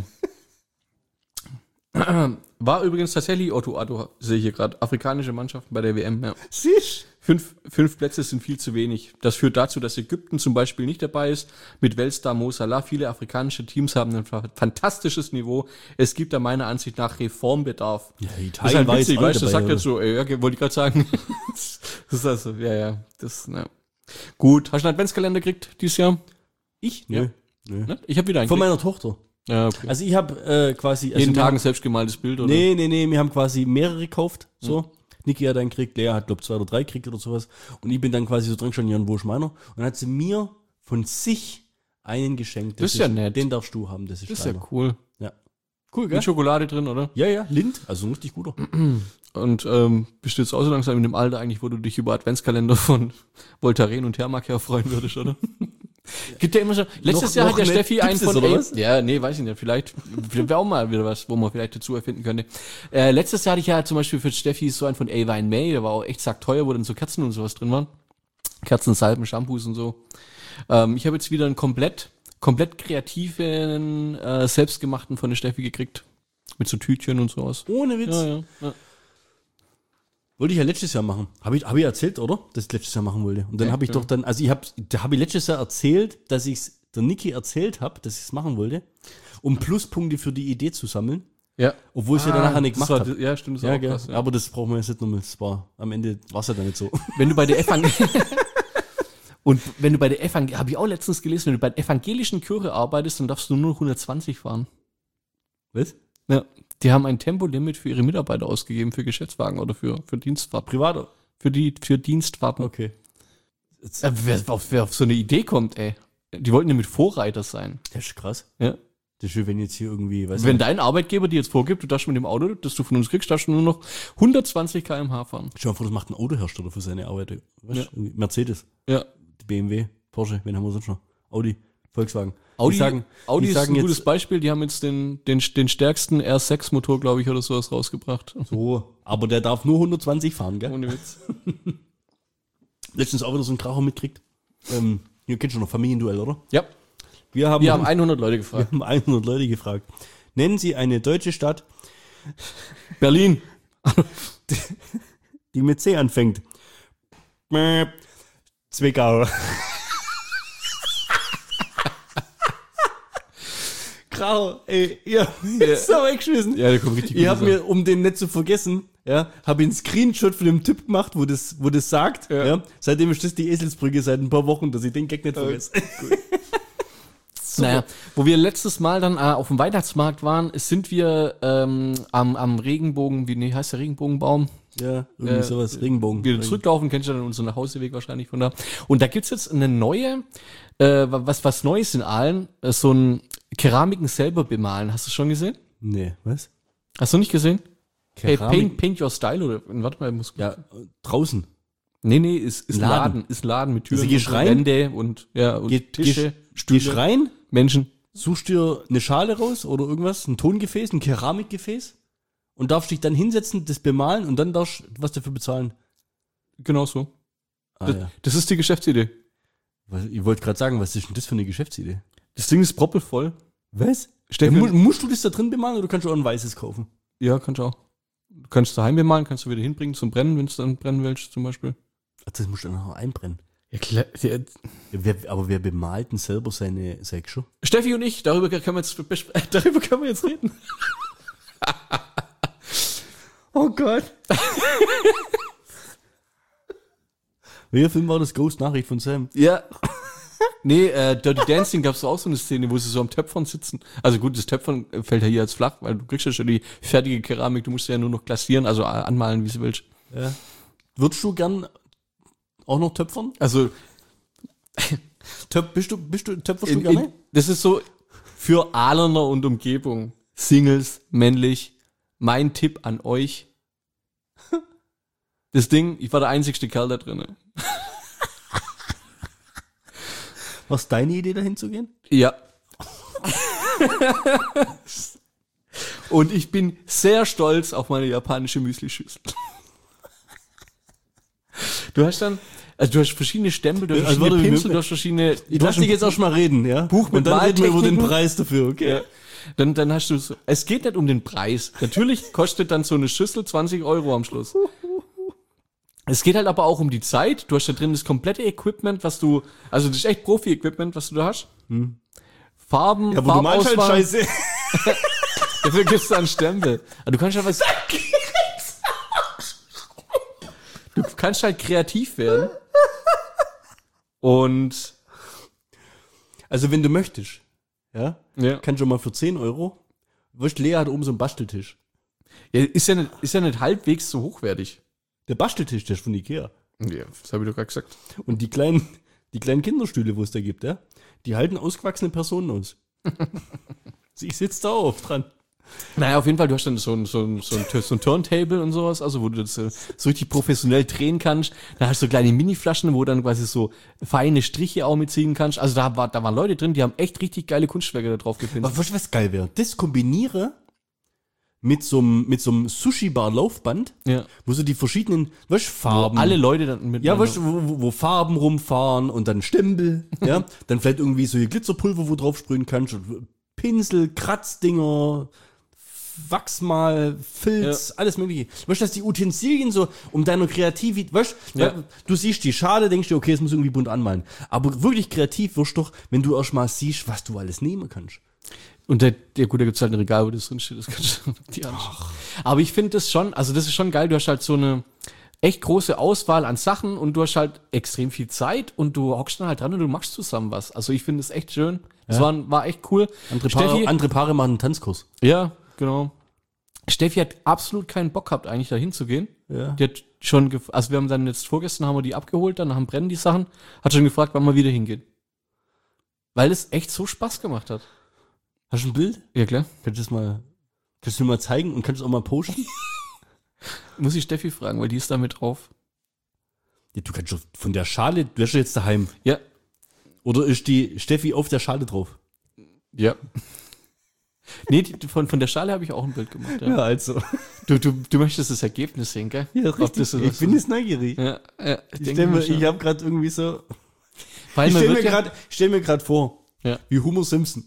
War übrigens tatsächlich Otto Addo, sehe ich hier gerade, afrikanische Mannschaften bei der W M. Ja. Siehst Fünf, fünf Plätze sind viel zu wenig. Das führt dazu, dass Ägypten zum Beispiel nicht dabei ist. Mit Weltstar Mo Salah. Viele afrikanische Teams haben ein fa- fantastisches Niveau. Es gibt da meiner Ansicht nach Reformbedarf. Ja, Das ist Italien halt war jetzt witzig, auch weißt du, das dabei, sagt jetzt so, ey, ja, wollte ich gerade sagen. Das ist also, ja, ja, das, na. Gut, hast du einen Adventskalender gekriegt dieses Jahr? Ich? Ja. Nö. Nö. Ne? Ich habe wieder einen Von gekriegt. meiner Tochter. Ja, okay. Also ich habe äh, quasi... Also Jeden wir Tag haben- ein selbstgemaltes Bild, oder? Nee, nee, nee, wir haben quasi mehrere gekauft. So. Niki hat einen gekriegt, Lea hat, glaub zwei oder drei gekriegt oder sowas. Und ich bin dann quasi so dran schon, Jan, wo ist meiner? Und dann hat sie mir von sich einen geschenkt. Das ist ja nett. Den darfst du haben, das ist, Das ist ja deiner. cool. Ja. Cool, gell? Mit Schokolade drin, oder? Ja, ja, Lind, also ein richtig guter. Und ähm, bist du jetzt auch so langsam in dem Alter eigentlich, wo du dich über Adventskalender von Voltaren und Thermaker freuen würdest, oder? Gibt ja immer schon. Letztes Noch- Jahr noch hat der nicht. Steffi einen Gibt's von das, oder A- was? Ja, nee, weiß ich nicht. Vielleicht wäre auch mal wieder was, wo man vielleicht dazu erfinden könnte. Äh, letztes Jahr hatte ich ja zum Beispiel für Steffi so einen von Avine May, der war auch echt sackteuer, wo dann so Kerzen und sowas drin waren. Kerzen, Salben, Shampoos und so. Ähm, ich habe jetzt wieder einen komplett, komplett kreativen, äh, selbstgemachten von der Steffi gekriegt. Mit so Tütchen und sowas. Ohne Witz. Ja, ja, ja. Wollte ich ja letztes Jahr machen. Habe ich, hab ich erzählt, oder? Dass ich letztes Jahr machen wollte. Und dann Ja, habe ich ja. doch dann, also ich habe, da habe ich letztes Jahr erzählt, dass ich es der Niki erzählt habe, dass ich es machen wollte, um Pluspunkte für die Idee zu sammeln, Ja. obwohl ich es ja dann nachher nicht das gemacht war- habe. Ja, stimmt, das Ja, war auch gell. krass, ja. Aber das brauchen wir jetzt nicht nochmal. Das war, am Ende war es ja dann nicht so. Wenn du bei der Evangel und wenn du bei der Evangel habe ich auch letztens gelesen, wenn du bei der evangelischen Kirche arbeitest, dann darfst du nur noch hundertzwanzig fahren. Was? Ja, die haben ein Tempolimit für ihre Mitarbeiter ausgegeben für Geschäftswagen oder für für Dienstfahrten. Privater. Für die für Dienstfahrten. Okay. Jetzt, Äh, wer, auf, wer auf so eine Idee kommt, ey. Die wollten nämlich Vorreiter sein. das ist krass. Ja. Das ist schön, wenn jetzt hier irgendwie, weißt Wenn du, dein Arbeitgeber dir jetzt vorgibt, du darfst mit dem Auto, das du von uns kriegst, darfst du nur noch hundertzwanzig Kilometer pro Stunde fahren. stell dir mal vor, das macht ein Autohersteller für seine Arbeit. Weißt, Ja. irgendwie Mercedes, Ja. B M W, Porsche, wen haben wir sonst noch? Audi, Volkswagen. Audi, Die sagen, Audi die ist sagen ein gutes jetzt, Beispiel. Die haben jetzt den, den, den stärksten R sechs Motor, glaube ich, oder sowas rausgebracht. so, aber der darf nur hundertzwanzig fahren, gell? Ohne Witz. Letztens auch wieder so einen Kracher mitkriegt. Ähm, ihr kennt schon noch Familienduell, oder? Ja, Wir haben, wir haben hundert Leute wir gefragt. haben hundert Leute gefragt. Nennen Sie eine deutsche Stadt, Berlin. die mit C anfängt. Mäh, Zwickau. Grau, ey, ihr ist so weggeschmissen. Ja, der kommt richtig Ich gut habe zusammen. mir, um den nicht zu vergessen, ja, habe einen Screenshot von dem Typ gemacht, wo das, wo das sagt, Ja. ja. Seitdem ist das die Eselsbrücke seit ein paar Wochen, dass ich den Gag nicht vergesse. Naja, wo wir letztes Mal dann äh, auf dem Weihnachtsmarkt waren, sind wir ähm, am, am Regenbogen, wie nee, heißt der Regenbogenbaum? Ja, irgendwie Äh, sowas, Regenbogen. Wieder zurücklaufen, kennst du dann unseren Nachhauseweg wahrscheinlich von da. Und da gibt's jetzt eine neue, äh, was, was Neues in Aalen, äh, so ein Keramiken selber bemalen. Hast du schon gesehen? Nee, was? Hast du nicht gesehen? Hey, Keramik? paint, paint your style oder, warte mal, muss, Ja, draußen. nee, nee, ist, ist ein Laden. Laden, ist ein Laden mit Türen Also gehst und rein? Wände und, ja, und Geh, Tische, geh, gehst rein, Menschen. suchst dir eine Schale raus oder irgendwas, ein Tongefäß, ein Keramikgefäß und darfst dich dann hinsetzen, das bemalen und dann darfst du was dafür bezahlen. Genau so. Ah, das, ja. das ist die Geschäftsidee. Was- Ich wollte gerade sagen, was ist denn das für eine Geschäftsidee? Das Ding ist proppelvoll. Was? Stell Ja, mir- mu musst du das da drin bemalen oder kannst du auch ein weißes kaufen? Ja, kannst du auch. Du kannst daheim bemalen, kannst du wieder hinbringen zum Brennen, wenn du dann brennen willst, zum Beispiel. Ach, das musst du dann noch einbrennen. Ja, klar. Ja. Ja, wer, aber wer bemalt denn selber seine, seine Geschirr? Steffi und ich, darüber können wir jetzt, bespre- darüber können wir jetzt reden. Oh Gott. Welcher Film war das? Ghost Nachricht von Sam? Ja. Nee, äh, Dirty Dancing gab's auch so eine Szene, wo sie so am Töpfern sitzen. Also gut, das Töpfern fällt ja hier jetzt flach, weil du kriegst ja schon die fertige Keramik, du musst ja nur noch glasieren, also äh, anmalen, wie du willst. Ja. Würdest du gern auch noch töpfern? Also Töp, bist du, bist du, töpferst du in, gerne? in, das ist so für Ahlener und Umgebung. Singles, männlich. Mein Tipp an euch. Das Ding, ich war der einzigste Kerl da drin. Was ist deine Idee, dahin zu gehen? Ja. Und ich bin sehr stolz auf meine japanische Müsli-Schüssel. Du hast dann, also du hast verschiedene Stempel, du hast Also verschiedene warte, wir- Pinsel, du hast verschiedene... Ich du lass hast dich ein jetzt auch schon mal reden, ja? Buch mit und dann reden wir über den Maltechniken. Preis dafür, okay? Ja. Dann, dann hast du so, es geht nicht um den Preis. Natürlich kostet dann so eine Schüssel zwanzig Euro am Schluss. Es geht halt aber auch um die Zeit. Du hast da drin das komplette Equipment, was du, also das ist echt Profi-Equipment, was du da hast. Farben, Ja, aber du meinst halt Farbauswahl. Scheiße. Dafür gibst du einen Stempel. Aber du kannst ja was. Du kannst halt kreativ werden. Und Also wenn du möchtest, ja, ja. kannst du mal für zehn Euro, weißt, Lea hat oben so einen Basteltisch. Ja, ist ja nicht, ist ja nicht halbwegs so hochwertig. Der Basteltisch, der ist von Ikea. Ja, das habe ich doch gerade gesagt. Und die kleinen, die kleinen Kinderstühle, wo es da gibt, ja, die halten ausgewachsene Personen aus. Ich sitze da auch dran. Naja, auf jeden Fall, du hast dann so ein, so ein, so ein, so ein Turntable und sowas, also wo du das äh, so richtig professionell drehen kannst. Da hast du so kleine Mini-Flaschen, wo du dann quasi so feine Striche auch mitziehen kannst. Also da, war, da waren Leute drin, die haben echt richtig geile Kunstwerke da drauf gepinnt. Aber weißt du, was geil wäre? Das kombiniere mit so einem, mit so einem Sushi-Bar-Laufband, Ja. wo so die verschiedenen, weißt du, Farben. Alle Leute dann mit. Ja, weißt du, wo, wo, wo Farben rumfahren und dann Stempel, ja, dann vielleicht irgendwie so Glitzerpulver, wo drauf sprühen kannst, und Pinsel, Kratzdinger, Wachsmal, Filz, alles mögliche. Weißt du, dass die Utensilien so um deiner Kreativität, weißt du, Ja. du siehst die Schale, denkst dir, okay, es muss irgendwie bunt anmalen. Aber wirklich kreativ wirst du doch, wenn du erst mal siehst, was du alles nehmen kannst. Und der, der gut, da gibt's halt ein Regal, wo das drinsteht, das kannst du die anschauen. Aber ich finde das schon, also das ist schon geil, du hast halt so eine echt große Auswahl an Sachen und du hast halt extrem viel Zeit und du hockst dann halt dran und du machst zusammen was. Also ich finde es echt schön. Das Ja. war, war echt cool. Andere Paare, Steffi, andere Paare machen einen Tanzkurs. ja, genau. Steffi hat absolut keinen Bock gehabt, eigentlich da hinzugehen. Ja. Die hat schon, gef- also wir haben dann jetzt vorgestern haben wir die abgeholt, dann nach dem Brennen die Sachen, hat schon gefragt, wann wir wieder hingehen. Weil es echt so Spaß gemacht hat. Hast du ein Bild? Ja, klar. Kannst du das mal, kannst du mir mal zeigen und kannst du es auch mal posten? Muss ich Steffi fragen, weil die ist da mit drauf. Ja, du kannst doch von der Schale, du wärst doch jetzt daheim. Ja. Oder ist die Steffi auf der Schale drauf? Ja. Nee, die, von, von der Schale habe ich auch ein Bild gemacht. Ja. also. Du, du, du möchtest das Ergebnis sehen, gell? Ja, Ob richtig. das so- ich bin jetzt neugierig. Ja, ja, Ich, denke stell mir, mir schon. ich habe gerade irgendwie so. Weil Ich man stell wird mir ja- gerade, stell mir gerade vor, Ja. wie Homer Simpson.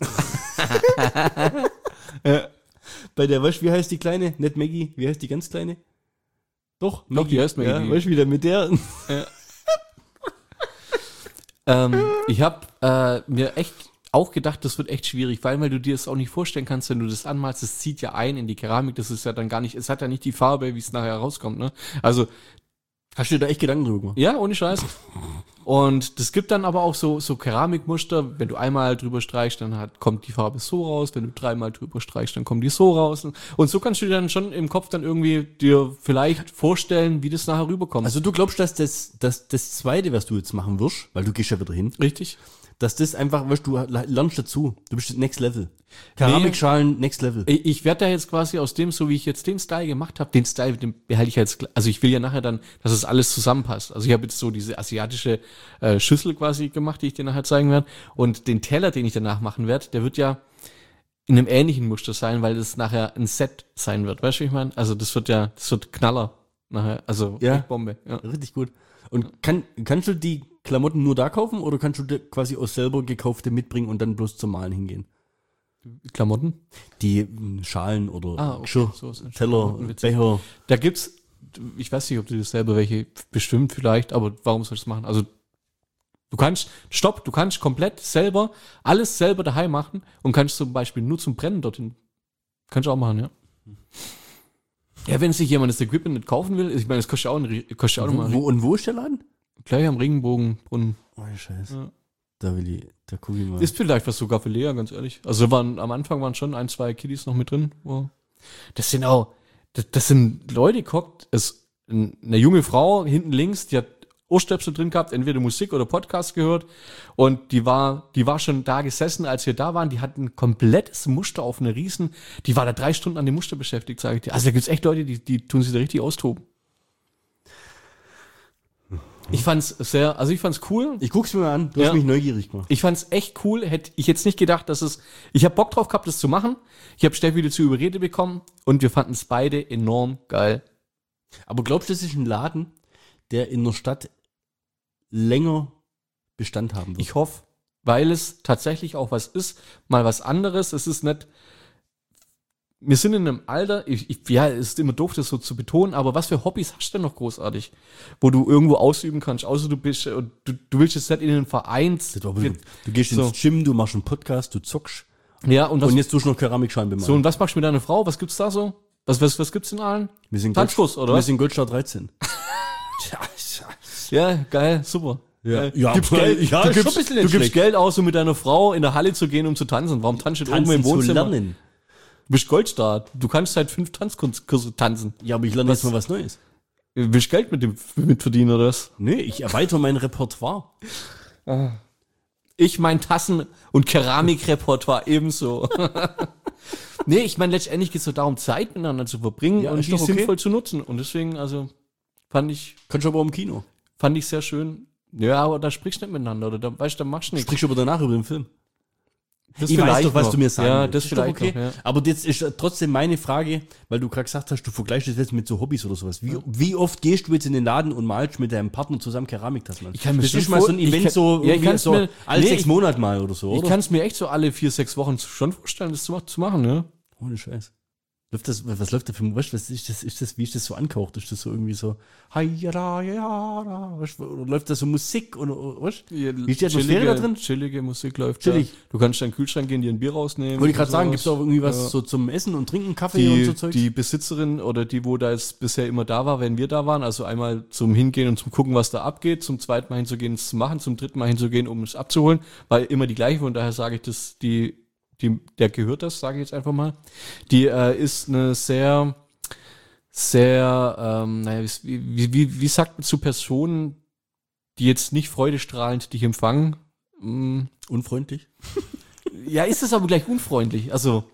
ja. Bei der, weißt du, wie heißt die kleine? Nicht Maggie, wie heißt die ganz kleine? Doch, Doch, die heißt Maggie. Ja, weißt du, wieder mit der. Ähm, ich habe äh, mir echt auch gedacht, das wird echt schwierig, weil, weil du dir das auch nicht vorstellen kannst, wenn du das anmalst, das zieht ja ein in die Keramik, das ist ja dann gar nicht, es hat ja nicht die Farbe, wie es nachher rauskommt, ne? Also, hast du dir da echt Gedanken drüber gemacht? ja, ohne Scheiß. Und das gibt dann aber auch so, so Keramikmuster, wenn du einmal drüber streichst, dann hat, kommt die Farbe so raus, wenn du dreimal drüber streichst, dann kommen die so raus. Und so kannst du dir dann schon im Kopf dann irgendwie dir vielleicht vorstellen, wie das nachher rüberkommt. Also du glaubst, dass das, dass das Zweite, was du jetzt machen wirst, weil du gehst ja wieder hin, richtig? dass das einfach, weißt du, lernst dazu. Du bist Next Level. Keramikschalen, Next Level. Ich, ich werde da jetzt quasi aus dem, so wie ich jetzt den Style gemacht habe, den Style, den behalte ich jetzt, also ich will ja nachher dann, dass es alles zusammenpasst. Also ich habe jetzt so diese asiatische äh, Schüssel quasi gemacht, die ich dir nachher zeigen werde. Und den Teller, den ich danach machen werde, der wird ja in einem ähnlichen Muster sein, weil das nachher ein Set sein wird. Weißt du, wie ich meine? Also das wird ja, das wird Knaller nachher. Also Ja. echt Bombe. Ja. Richtig gut. Und kann, kannst du die Klamotten nur da kaufen oder kannst du dir quasi auch selber gekaufte mitbringen und dann bloß zum Malen hingehen? Klamotten? Die mh, Schalen oder Ah, okay. Geschirr, So ist es. Teller, Klamotten, witzig. Becher. Da gibt's, ich weiß nicht, ob du das selber welche bestimmt vielleicht, aber warum sollst du das machen? Also du kannst, stopp, du kannst komplett selber, alles selber daheim machen und kannst zum Beispiel nur zum Brennen dorthin. Kannst du auch machen, ja. Ja, wenn sich jemand das Equipment nicht kaufen will, ich meine, das kostet ja auch, ein, kostet ja auch nochmal. Wo, und wo ist der Laden? Gleich am Regenbogenbrunnen. Oh, Scheiße. Ja. Da will ich, da guck ich mal. Ist vielleicht was sogar für Lea, ganz ehrlich. Also waren, am Anfang waren schon ein, zwei Kiddies noch mit drin. Wow. Das sind auch, das, das sind Leute, guckt, es, eine junge Frau hinten links, die hat Ohrstöpsel drin gehabt, entweder Musik oder Podcast gehört und die war, die war schon da gesessen, als wir da waren, die hat ein komplettes Muster auf eine Riesen, die war da drei Stunden an dem Muster beschäftigt, sage ich dir. Also da gibt's echt Leute, die, die tun sich da richtig austoben. Ich fand's sehr, also ich fand's cool. Ich guck's mir mal an, du Ja. hast mich neugierig gemacht. Ich fand's echt cool. Hätte ich jetzt nicht gedacht, dass es. Ich habe Bock drauf gehabt, das zu machen. Ich habe Steffi dazu überredet bekommen und wir fanden es beide enorm geil. Aber glaubst du, das ist ein Laden, der in der Stadt länger Bestand haben wird? Ich hoffe, weil es tatsächlich auch was ist, mal was anderes. Es ist nicht. Wir sind in einem Alter, ich, ich, ja, es ist immer doof, das so zu betonen, aber was für Hobbys hast du denn noch großartig, wo du irgendwo ausüben kannst, außer du bist, äh, du, du willst jetzt nicht in den Vereins. Das war wohl- du gehst so. ins Gym, du machst einen Podcast, du zockst Ja, und, was, und jetzt tust du noch Keramikschalen bemalen. so, und was machst du mit deiner Frau? Was gibt's da so? Was, was, was gibt's in allen? wir sind Tanzkurs, Gold- oder Wir was? sind Goldstar dreizehn. Ja, geil, super. Ja. Äh, Ja, gibst aber- Geld, ja, du ist schon gibst, ein bisschen du nicht gibst schlecht. Geld aus, um mit deiner Frau in der Halle zu gehen, um zu tanzen. Warum tanzt du nicht oben im Tanzen zu Wohnzimmer? lernen. Du bist Goldstar. Du kannst seit fünf Tanzkurse tanzen. Ja, aber ich lerne jetzt mal was Neues. Willst du Geld mit dem mit verdienen oder was? Nee, ich erweitere mein Repertoire. Ich mein Tassen- und Keramikrepertoire ebenso. Nee, ich meine, letztendlich geht es so darum, Zeit miteinander zu verbringen Ja, und ist die doch okay. sinnvoll zu nutzen. Und deswegen, also, fand ich, Kannst du aber auch im Kino. fand ich sehr schön. Ja, aber da sprichst du nicht miteinander, oder da, weißt du, da machst du nichts. Sprichst du aber danach über den Film. Das Ich weiß vielleicht doch, was noch. du mir sagen Ja, willst. das Ist doch vielleicht okay. noch, ja. Aber jetzt ist trotzdem meine Frage, weil du gerade gesagt hast, du vergleichst das jetzt mit so Hobbys oder sowas. Wie, wie oft gehst du jetzt in den Laden und malst mit deinem Partner zusammen Keramiktassen an? Ich kann mir das schon ist mal so ein vor- ich Event kann- so, ja, ich irgendwie kann's so mir- alle nee, sechs ich- Monate mal oder so, Ich oder? kann es mir echt so alle vier, sechs Wochen schon vorstellen, das zu, ma- zu machen, ne? Ohne Scheiß. Läuft das, was läuft da für, weißt, was ist das, ist das, wie ist das so angehaucht? Ist das so irgendwie so, ja, ja, weißt, oder läuft da so Musik oder, weißt? Wie ist die Atmosphäre da drin? Chillige Musik läuft Chillig. da. Du kannst deinen Kühlschrank gehen, dir ein Bier rausnehmen. Wollte ich gerade und sagen, sowas. gibt es auch irgendwie was Ja. so zum Essen und Trinken, Kaffee und die, so Zeug? die Besitzerin oder die, wo da jetzt bisher immer da war, wenn wir da waren, also einmal zum Hingehen und zum Gucken, was da abgeht, zum zweiten Mal hinzugehen, es zu machen, zum dritten Mal hinzugehen, um es abzuholen, weil immer die gleiche, von daher sage ich, dass die, die, der gehört das, sage ich jetzt einfach mal. Die äh, ist eine sehr, sehr, ähm, naja, wie, wie, wie, wie sagt man zu Personen, die jetzt nicht freudestrahlend dich empfangen? Mm, Unfreundlich? ja, ist es aber gleich unfreundlich, also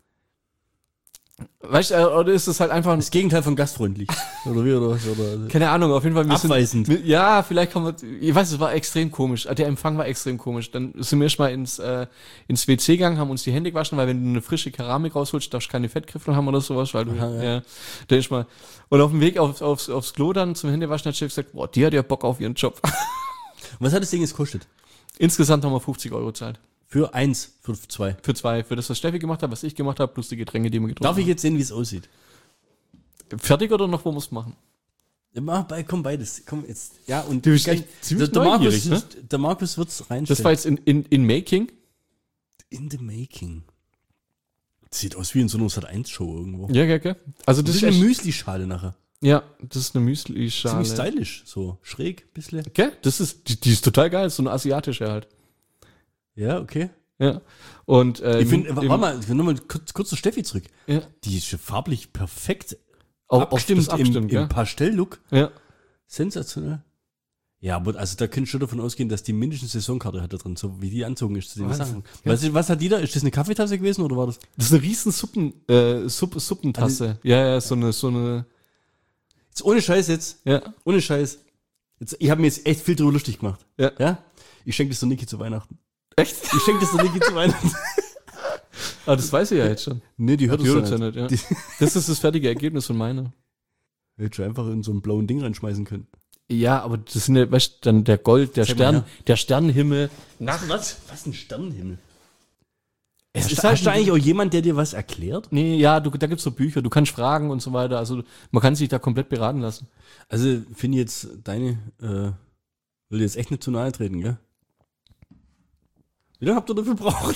weißt du, äh, oder ist es halt einfach ein Das Gegenteil von gastfreundlich. Oder wie, oder was? Oder keine Ahnung, auf jeden Fall. Wir Abweisend. Sind, wir- ja, vielleicht kann man, ich weiß, es war extrem komisch. Der Empfang war extrem komisch. Dann sind wir erstmal ins, äh, ins W C gegangen, haben uns die Hände gewaschen, weil wenn du eine frische Keramik rausholst, darfst du keine Fettgriffel haben oder sowas, weil du, Aha, ja. ja, dann ist mal, und auf dem Weg auf, aufs, aufs Klo dann zum Händewaschen hat Chef gesagt, boah, die hat ja Bock auf ihren Job. Was hat das Ding jetzt gekostet? Insgesamt haben wir fünfzig Euro gezahlt. Für eins, für zwei. Für zwei. Für das, was Steffi gemacht hat, was ich gemacht habe, plus die Getränke, die wir getrunken Darf ich jetzt sehen, wie es aussieht? haben. Fertig oder noch, wo wir es machen? Ja, mach bei, komm, beides. Komm, jetzt. Ja, und Du bist der, echt ziemlich der, Markus, neugierig, ne? der Markus wird's reinstellen. Das war jetzt in, in, in Making. In the making. Das sieht aus wie in so einer Sat eins Show irgendwo. Ja, ja, ja. Also das, Das ist ist eine echt, Müsli-Schale nachher. ja, das ist eine Müsli-Schale. Ziemlich stylisch, so schräg, bisschen. Okay, das ist, die, die ist total geil, so eine asiatische halt. Ja, okay. Ja. Und, äh, Ich finde, im- warte mal, ich will nochmal kurz, kurz zu Steffi zurück. Ja. Die ist schon farblich perfekt Auf- auf abgestimmt das Abstimmen, im, gell? im Pastell-Look. Ja. Sensationell. Ja, aber also da könntest du davon ausgehen, dass die mindestens Saisonкarte hat da drin, so wie die anzogen ist zu den Wahnsinn. Sachen. Was, ist- was hat die da? Ist das eine Kaffeetasse gewesen oder war das? Das ist eine riesen Suppen, äh, Supp, Suppentasse. Ja, ja, so eine, so eine, Jetzt ohne Scheiß jetzt. ja. Ohne Scheiß. Jetzt, ich habe mir jetzt echt viel drüber lustig gemacht. Ja. Ja? Ich schenke das der Niki zu Weihnachten. Echt? Ich schenke das der Niki zu Weihnachten. Ah, das weiß ich ja jetzt schon. Nee, die hört Die das hört ja ja nicht. nicht, ja. Das ist das fertige Ergebnis von meiner. Hätte schon einfach in so einen blauen Ding reinschmeißen können. Ja, aber das sind ja, weißt du, dann der Gold, der Zeig mal Stern, her. der Sternenhimmel. Nach was? Was ein Sternenhimmel. Es Hast ist du- hast du eigentlich auch jemand, der dir was erklärt? Nee, ja, du, da gibt's so Bücher, du kannst fragen und so weiter. Also man kann sich da komplett beraten lassen. Also, finde ich jetzt deine, äh, will jetzt echt nicht zu nahe treten, gell? Wie lange habt ihr dafür gebraucht?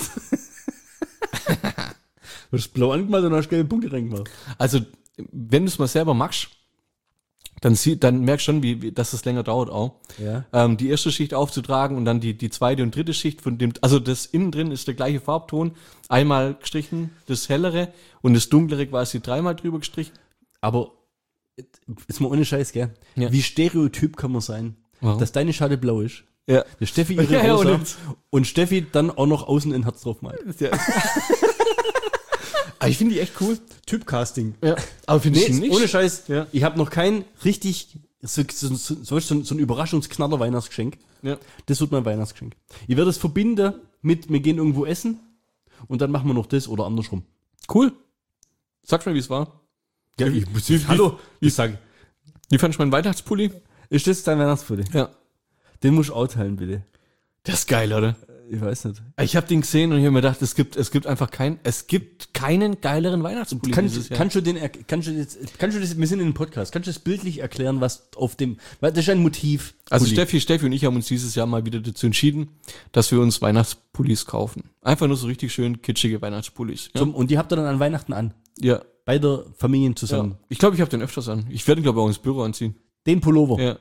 Du hast blau angemalt und hast gelbe Punkte reingemacht. Also, wenn du es mal selber machst, dann, sie, dann merkst du schon, wie, wie, dass es länger dauert auch. Ja. Ähm, die erste Schicht aufzutragen und dann die, die zweite und dritte Schicht von dem, also das innen drin ist der gleiche Farbton, einmal gestrichen, das hellere und das dunklere quasi dreimal drüber gestrichen. Aber, ist mal ohne Scheiß, gell? Ja. Wie stereotyp kann man sein, Warum? dass deine Schale blau ist, Ja. der Steffi ihre Ja, ja, rosa und- und, Steffi dann auch noch außen ein Herz drauf malt. ja. Aber ich finde die echt cool. Typcasting. Ja. Aber finde Nee, ich nicht. ohne Scheiß, Ja. ich habe noch kein richtig, so, so, so, so, so ein Überraschungsknaller Weihnachtsgeschenk. Ja. Das wird mein Weihnachtsgeschenk. Ich werde es verbinden mit, wir gehen irgendwo essen und dann machen wir noch das oder andersrum. Cool. Sag mir, wie es war. Ja, ich muss nicht, hallo, ich sage, Wie fandest du meinen Weihnachtspulli? ist das dein Weihnachtspulli? Ja. Den musst du auch teilen, bitte. Das ist geil, oder? Ich weiß nicht. Ich habe den gesehen und ich habe mir gedacht, es gibt, es gibt einfach kein, es gibt keinen geileren Weihnachtspulli Kann, dieses Jahr. kannst du den, er- kannst du das, kannst du das, wir sind in einem Podcast, kannst du das bildlich erklären, was auf dem, weil das ist ein Motiv. Also Pulli. Steffi, Steffi und ich haben uns dieses Jahr mal wieder dazu entschieden, dass wir uns Weihnachtspullis kaufen. Einfach nur so richtig schön kitschige Weihnachtspullis. Ja. Zum, und die habt ihr dann an Weihnachten an. ja. Beide Familien ja. zusammen. Ich glaube, ich habe den öfters an. Ich werde ihn, glaube ich, auch ins Büro anziehen. Den Pullover. Ja.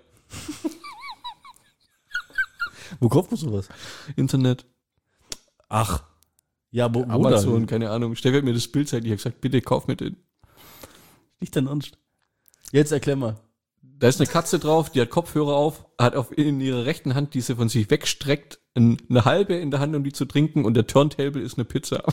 Wo kauft man sowas? Internet. Ach. Ja, aber wo Amazon, da? keine Ahnung. Steffi hat mir das Bild gezeigt. Ich habe gesagt, bitte kauf mir den. Nicht dein Ernst. Jetzt erklär mal. Da ist eine Katze drauf, die hat Kopfhörer auf, hat auf in ihrer rechten Hand, die sie von sich wegstreckt, ein- eine halbe in der Hand, um die zu trinken, und der Turntable ist eine Pizza.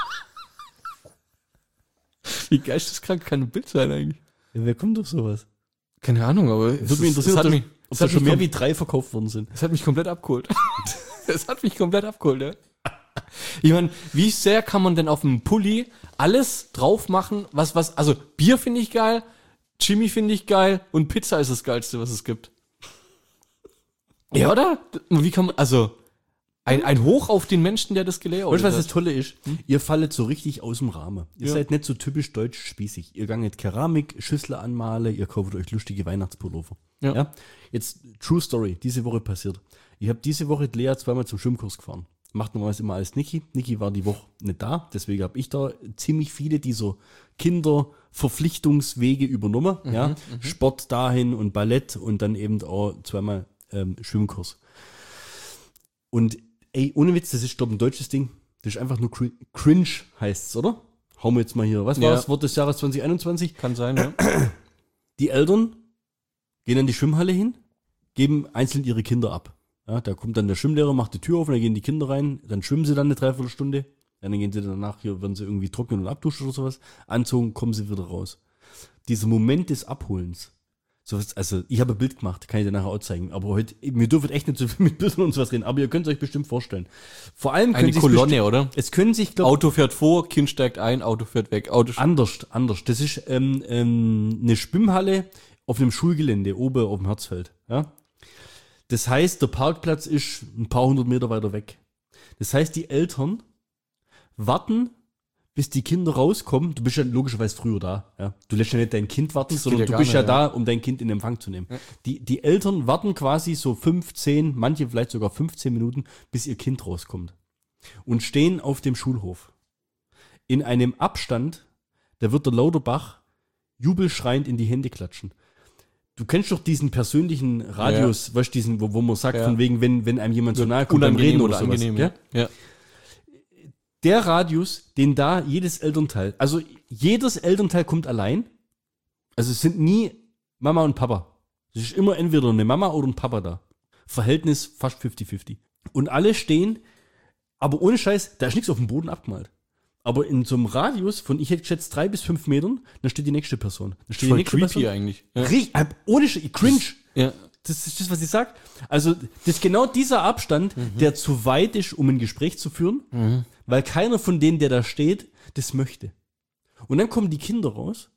Wie geisteskrank kann ein Bild sein eigentlich? Ja, wer kommt auf sowas? Keine Ahnung, aber es, Würde mich interessieren, es hat ob, mich, das, ob es da hat schon mich mehr kom- wie drei verkauft worden sind. es hat mich komplett abgeholt. Es hat mich komplett abgeholt, ja. Ich meine, wie sehr kann man denn auf einem Pulli alles drauf machen, was, was, also Bier finde ich geil, Jimmy finde ich geil und Pizza ist das Geilste, was es gibt. Ja, oder? Wie kann man, also, ein, ein Hoch auf den Menschen, der das gelayoutet Weißt du, was hat. das Tolle ist? Ihr fallet so richtig aus dem Rahmen. Ihr Ja. seid nicht so typisch deutsch spießig. Ihr ganget Keramik, Schüssel anmale, ihr kauft euch lustige Weihnachtspullover. Ja. Ja. Jetzt, True Story, diese Woche passiert. Ich habe diese Woche die Lea zweimal zum Schwimmkurs gefahren. Macht normalerweise immer als Niki. Niki war die Woche nicht da, deswegen habe ich da ziemlich viele dieser Kinderverpflichtungswege übernommen. Ja. Sport dahin und Ballett und dann eben auch zweimal ähm, Schwimmkurs. Und ey, ohne Witz, das ist, glaube ich, ein deutsches Ding. Das ist einfach nur cri- cringe, heißt's, oder? Hauen wir jetzt mal hier. Was war Ja. das Wort des Jahres zwanzig einundzwanzig? Kann sein, ja. Die Eltern gehen an die Schwimmhalle hin, geben einzeln ihre Kinder ab. Ja, da kommt dann der Schwimmlehrer, macht die Tür auf, und dann gehen die Kinder rein, dann schwimmen sie dann eine Dreiviertelstunde, ja, dann gehen sie danach, hier werden sie irgendwie trocknen und abduschen oder sowas, anzogen, kommen sie wieder raus. Dieser Moment des Abholens, sowas, also ich habe ein Bild gemacht, kann ich dir nachher auch zeigen, aber heute, mir dürfen echt nicht so viel mit Bildern und sowas reden, aber ihr könnt es euch bestimmt vorstellen. Vor allem Eine können sie Kolonne, oder? es können sich, glaube Auto fährt vor, Kind steigt ein, Auto fährt weg, Auto Anders, anders. Das ist ähm, ähm, eine Schwimmhalle auf einem Schulgelände, oben auf dem Herzfeld. Ja? Das heißt, der Parkplatz ist ein paar hundert Meter weiter weg. Das heißt, die Eltern warten, bis die Kinder rauskommen. Du bist ja logischerweise früher da. Ja? Du lässt ja nicht dein Kind warten, geht sondern ja du gar bist ja nicht, da, um dein Kind in Empfang zu nehmen. Die, die Eltern warten quasi so fünf, zehn, manche vielleicht sogar fünfzehn Minuten, bis ihr Kind rauskommt. und stehen auf dem Schulhof. In einem Abstand, da wird der Lauterbach jubelschreiend in die Hände klatschen. Du kennst doch diesen persönlichen Radius, ja. weißt diesen, wo, wo man sagt, ja. von wegen, wenn, wenn einem jemand so nahe kommt, beim Reden oder, oder sowas. Angenehm, ja? Ja. Der Radius, den da jedes Elternteil, also jedes Elternteil kommt allein, also es sind nie Mama und Papa. Es ist immer entweder eine Mama oder ein Papa da. Verhältnis fast fünfzig fünfzig. Und alle stehen, aber ohne Scheiß, da ist nichts auf dem Boden abgemalt. Aber in so einem Radius von, ich hätte geschätzt, drei bis fünf Metern, dann steht die nächste Person. Dann steht voll die nächste creepy Person. eigentlich. Ja. Riech, äh, ohne Sch- cringe. Ja. Das ist das, was ich sag. Also, das ist genau dieser Abstand, mhm. der zu weit ist, um ein Gespräch zu führen, mhm. weil keiner von denen, der da steht, das möchte. Und dann kommen die Kinder raus.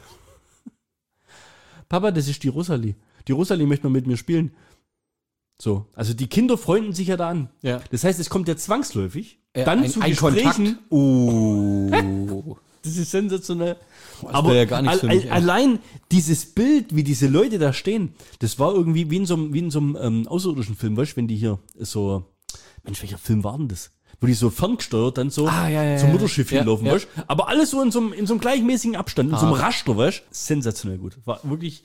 Papa, das ist die Rosalie. Die Rosalie möchte mal mit mir spielen. So, also die Kinder freunden sich ja da an. Ja. Das heißt, es kommt ja zwangsläufig ja, dann ein, zu ein Gesprächen. Oh. Das ist sensationell. Das aber ja gar nichts al- für mich, allein dieses Bild, wie diese Leute da stehen, das war irgendwie wie in so einem, wie in so einem ähm, außerirdischen Film, weißt du, wenn die hier so, Mensch, welcher Film war denn das? Wo die so ferngesteuert dann so ah, ja, ja, zum Mutterschiff ja, hinlaufen, ja. weißt du? Aber alles so in so einem, in so einem gleichmäßigen Abstand, in ah. so einem Raster, weißt du? Sensationell gut. War wirklich.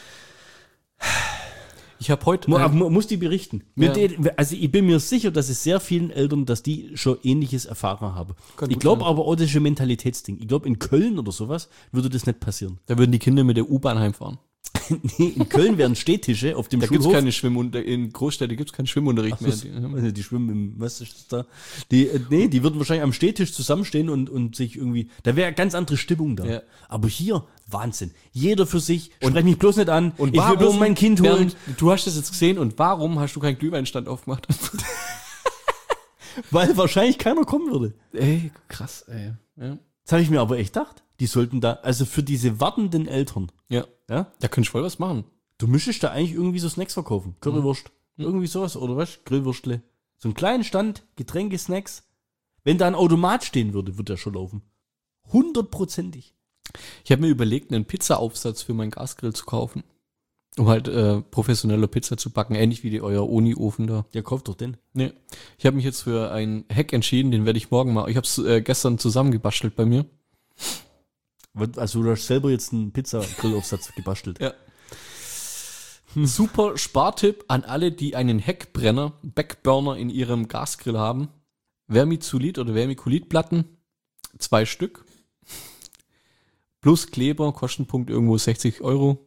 Ich habe heute. Mu- Äh, mu- muss die berichten. Ja. Mit den- Also ich bin mir sicher, dass es sehr vielen Eltern, dass die schon Ähnliches erfahren haben. Kann Ich gut glaube sein. aber auch, das ist ein Mentalitätsding. Ich glaube, in Köln oder sowas würde das nicht passieren. da würden die Kinder mit der U-Bahn heimfahren. Nee, in Köln wären Stehtische auf dem Da gibt's Schulhof. keine Schwimmunterricht. In Großstädten gibt's keinen Schwimmunterricht mehr. Was, also die schwimmen im, was ist das da? Die, äh, nee, die würden wahrscheinlich am Stehtisch zusammenstehen und, und sich irgendwie, da wäre eine ganz andere Stimmung da. Ja. Aber hier, Wahnsinn. Jeder für sich, sprech mich bloß nicht an, Und ich will bloß mein Kind holen. Bernd, du hast das jetzt gesehen und warum hast du keinen Glühweinstand aufgemacht? Weil wahrscheinlich keiner kommen würde. Ey, krass, ey. Ja. Das habe ich mir aber echt gedacht. Die sollten da, also für diese wartenden Eltern, Ja. ja, Da könnte ich voll was machen. du müsstest da eigentlich irgendwie so Snacks verkaufen. Currywurst, irgendwie sowas, oder was? Grillwürstle. So einen kleinen Stand, Getränke, Snacks. Wenn da ein Automat stehen würde, würde der schon laufen. Hundertprozentig. Ich habe mir überlegt, einen Pizzaaufsatz für meinen Gasgrill zu kaufen. Um halt äh, professionelle Pizza zu backen, ähnlich wie die euer Uni-Ofen da. Ja, kauft doch den. Nee. Ich habe mich jetzt für ein Hack entschieden, den werde ich morgen mal. Ich habe es äh, gestern zusammengebastelt bei mir. Also du hast selber jetzt einen Pizza-Grillaufsatz gebastelt. Ja. Super Spartipp an alle, die einen Heckbrenner, Backburner in ihrem Gasgrill haben. Vermiculit oder Vermiculitplatten, zwei Stück. Plus Kleber, Kostenpunkt irgendwo sechzig Euro.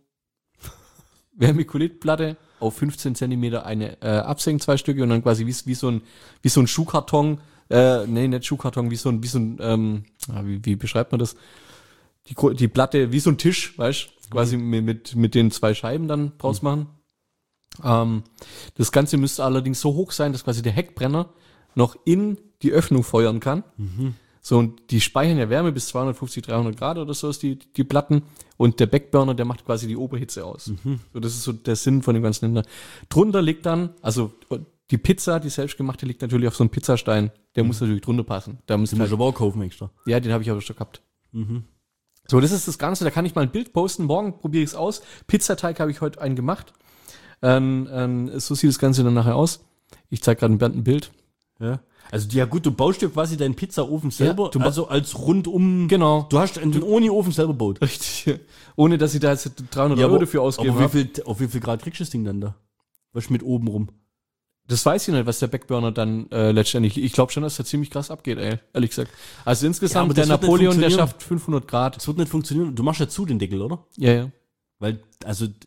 Vermiculitplatte auf fünfzehn Zentimeter eine äh, absägen, zwei Stücke und dann quasi wie, wie so ein wie so ein Schuhkarton, äh, nee, nicht Schuhkarton, wie so ein, wie so ein, ähm, wie, wie beschreibt man das? Die, Gro- die Platte, wie so ein Tisch, weißt du, quasi mit, mit, mit den zwei Scheiben dann draus machen. Ähm, das Ganze müsste allerdings so hoch sein, dass quasi der Heckbrenner noch in die Öffnung feuern kann. So, und die speichern ja Wärme bis zweihundertfünfzig, dreihundert Grad oder so ist die, die Platten. Und der Backburner, der macht quasi die Oberhitze aus. So, das ist so der Sinn von dem ganzen Hinter. Drunter liegt dann, also die Pizza, die selbstgemachte, liegt natürlich auf so einem Pizzastein. Der muss natürlich drunter passen. Da muss Den musst du aber auch kaufen extra. ja, den habe ich aber schon gehabt. So, das ist das Ganze. Da kann ich mal ein Bild posten. Morgen probiere ich es aus. Pizzateig habe ich heute einen gemacht. Ähm, ähm, so sieht das Ganze dann nachher aus. Ich zeige gerade Bernd ein Bild. Ja. Also ja gut, du baust dir quasi deinen Pizzaofen selber, Ja, du ba- also als rundum. Genau. Du hast einen Oni-Ofen selber gebaut. Richtig. Ohne, dass ich da jetzt dreihundert Euro dafür ausgebe. aber wie viel, auf wie viel Grad kriegst du das Ding dann da? Was mit oben rum? Das weiß ich nicht, was der Backburner dann äh, letztendlich. Ich glaube schon, dass der ziemlich krass abgeht, ey, ehrlich gesagt. Also Ja, insgesamt, aber der das wird nicht Napoleon, der funktionieren. schafft fünfhundert Grad. Das wird nicht funktionieren. Du machst ja zu den Deckel, oder? Ja, ja. Weil, also, äh,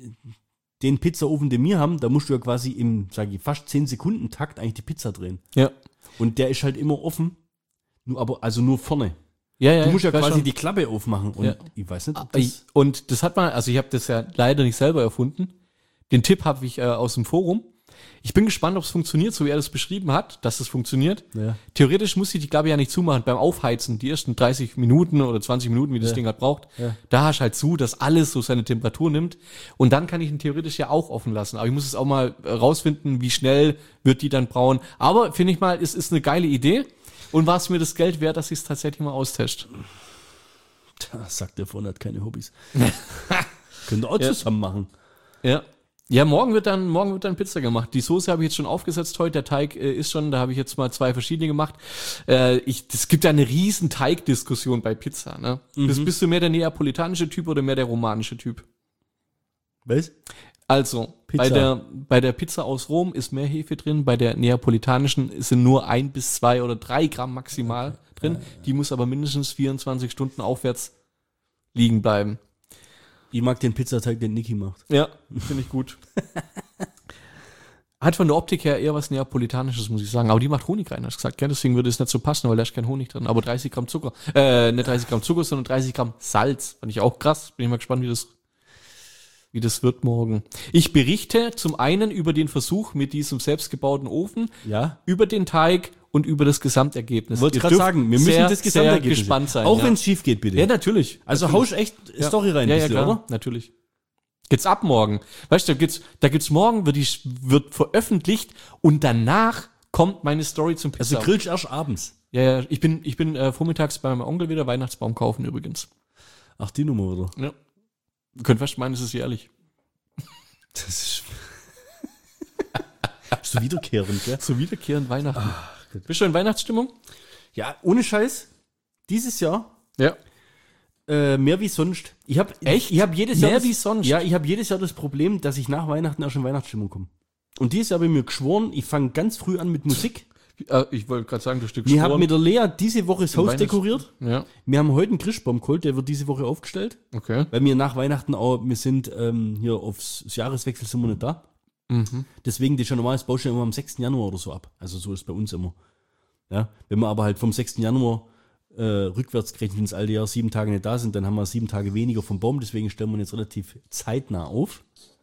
den Pizzaofen, den wir haben, da musst du ja quasi im, sag ich, fast zehn Sekunden Takt eigentlich die Pizza drehen. Ja. Und der ist halt immer offen. Nur, aber, also nur vorne. Ja, ja. Du musst ja ich weiß quasi schon. die Klappe aufmachen. Und Ja. ich weiß nicht, ob Äh, das. Und das hat man, also ich habe das ja leider nicht selber erfunden. Den Tipp habe ich äh, aus dem Forum. Ich bin gespannt, ob es funktioniert, so wie er das beschrieben hat, dass es funktioniert. Ja. Theoretisch muss ich die Klappe ja nicht zumachen. Beim Aufheizen, die ersten dreißig Minuten oder zwanzig Minuten, wie das Ja. Ding halt braucht, Ja. da hast du halt zu, dass alles so seine Temperatur nimmt. Und dann kann ich ihn theoretisch ja auch offen lassen. Aber ich muss es auch mal äh, rausfinden, wie schnell wird die dann brauen. Aber finde ich mal, es ist eine geile Idee. Und war es mir das Geld wert, dass ich es tatsächlich mal austeste? Da sagt der vorne hat keine Hobbys. Könnt ihr auch Ja. zusammen machen. Ja. Ja, morgen wird dann morgen wird dann Pizza gemacht. Die Soße habe ich jetzt schon aufgesetzt heute. Der Teig äh, ist schon, da habe ich jetzt mal zwei verschiedene gemacht. Äh, ich, es gibt ja eine riesen Teigdiskussion bei Pizza. Ne? Mhm. Bist, bist du mehr der neapolitanische Typ oder mehr der romanische Typ? Was? Also, Pizza. bei der, bei der Pizza aus Rom ist mehr Hefe drin, bei der neapolitanischen sind nur ein bis zwei oder drei Gramm maximal drin. Die muss aber mindestens vierundzwanzig Stunden aufwärts liegen bleiben. Ich mag den Pizzateig, den Niki macht. Ja, finde ich gut. Hat von der Optik her eher was Neapolitanisches, muss ich sagen. Aber die macht Honig rein, hast du gesagt. Gell? Deswegen würde es nicht so passen, weil da ist kein Honig drin. Aber dreißig Gramm Zucker. Äh, nicht dreißig Gramm Zucker, sondern dreißig Gramm Salz. Fand ich auch krass. Bin ich mal gespannt, wie das wie das wird morgen. Ich berichte zum einen über den Versuch mit diesem selbstgebauten Ofen, Ja. über den Teig und über das Gesamtergebnis. Wollte Ihr gerade dürft sagen, wir müssen sehr, das sehr Gesamtergebnis gespannt sein. Auch ja. wenn es schief geht, bitte. Ja, natürlich. also natürlich. hausch echt Ja. Story rein, ja, ein ja, bisschen, klar, oder? natürlich. Geht's ab morgen. Weißt du, da gibt's, da gibt's morgen, wird die, wird veröffentlicht und danach kommt meine Story zum Pizza. Also grillst erst abends. Ja, ja, ich bin, ich bin äh, vormittags bei meinem Onkel wieder Weihnachtsbaum kaufen übrigens. Ach, die Nummer, oder? Ja. Ihr könnt fast meinen, es ist jährlich. Das ist so wiederkehrend, gell? So wiederkehrend Weihnachten. Bist du in Weihnachtsstimmung? Ja, ohne Scheiß. Dieses Jahr Ja. äh, mehr wie sonst. Ich habe Echt? Ich habe jedes Mehr Jahr das, wie sonst? Ja, ich habe jedes Jahr das Problem, dass ich nach Weihnachten erst in Weihnachtsstimmung komme. Und dieses Jahr habe ich mir geschworen, ich fange ganz früh an mit Musik. Äh, ich wollte gerade sagen, du Stück Wir haben mit der Lea diese Woche das Haus Weihnachts- dekoriert. Ja, Wir haben heute einen Christbaum geholt, der wird diese Woche aufgestellt. okay. Weil wir nach Weihnachten auch, wir sind ähm, hier aufs das Jahreswechsel sind wir nicht da. Mhm. Deswegen, das ist ja normal, das baust du ja immer am sechsten Januar oder so ab. Also so ist es bei uns immer. Ja, wenn wir aber halt vom sechsten Januar äh, rückwärts gerechnet ins alte Jahr sieben Tage nicht da sind, dann haben wir sieben Tage weniger vom Baum. Deswegen stellen wir ihn jetzt relativ zeitnah auf.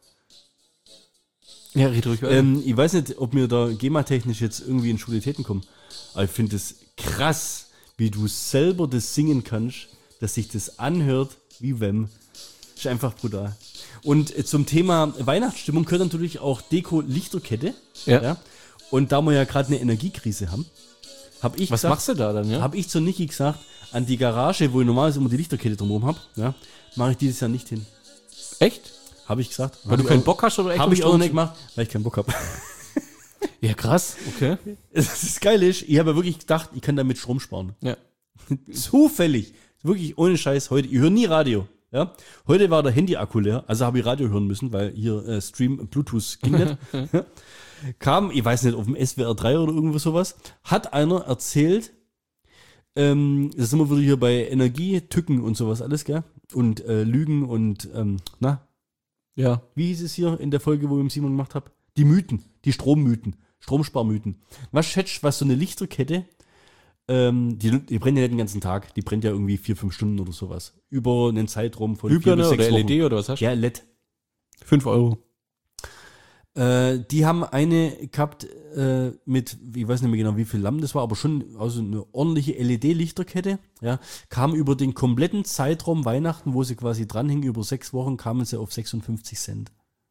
Ja, red ruhig weiter. Ähm, ich weiß nicht, ob wir da GEMA-technisch jetzt irgendwie in Schwulitäten kommen. Aber ich finde es krass, wie du selber das singen kannst, dass sich das anhört wie Wem. Ist einfach brutal. Und äh, zum Thema Weihnachtsstimmung gehört natürlich auch Deko-Lichterkette. Ja. Und da wir ja gerade eine Energiekrise haben, habe ich Was gesagt, machst du da dann, ja? habe ich zu Niki gesagt, an die Garage, wo ich normalerweise immer die Lichterkette drumherum habe, ja, mache ich dieses Jahr nicht hin. Echt? Habe ich gesagt. Weil du keinen Bock hast oder echt? Habe ich auch noch Strom- nicht gemacht, weil ich keinen Bock habe. Ja, krass. Okay. Das Geile ist, ich habe ja wirklich gedacht, ich kann damit Strom sparen. Ja. Zufällig. Wirklich ohne Scheiß heute. Ich höre nie Radio. Ja? Heute war der Handy-Akku leer, also habe ich Radio hören müssen, weil hier äh, Stream Bluetooth ging nicht. Kam, ich weiß nicht, auf dem S W R drei oder irgendwo sowas, hat einer erzählt, ähm, das sind wir wieder hier bei Energie, Tücken und sowas alles, gell? Und äh, Lügen und, ähm, na, Ja. wie hieß es hier in der Folge, wo ich mit Simon gemacht habe? Die Mythen, die Strommythen, Stromsparmythen. Was schätzt, was so eine Lichterkette, ähm, die, die brennt ja nicht den ganzen Tag, die brennt ja irgendwie vier, fünf Stunden oder sowas. Über einen Zeitraum von vier Glühbirne bis oder sechs L E Wochen. D oder was hast du? Ja, L E D. Fünf Euro. Äh, die haben eine gehabt äh, mit, ich weiß nicht mehr genau, wie viel Lamm das war, aber schon also eine ordentliche L E D-Lichterkette. Ja, kam über den kompletten Zeitraum Weihnachten, wo sie quasi dranhing, über sechs Wochen, kamen sie auf sechsundfünfzig Cent.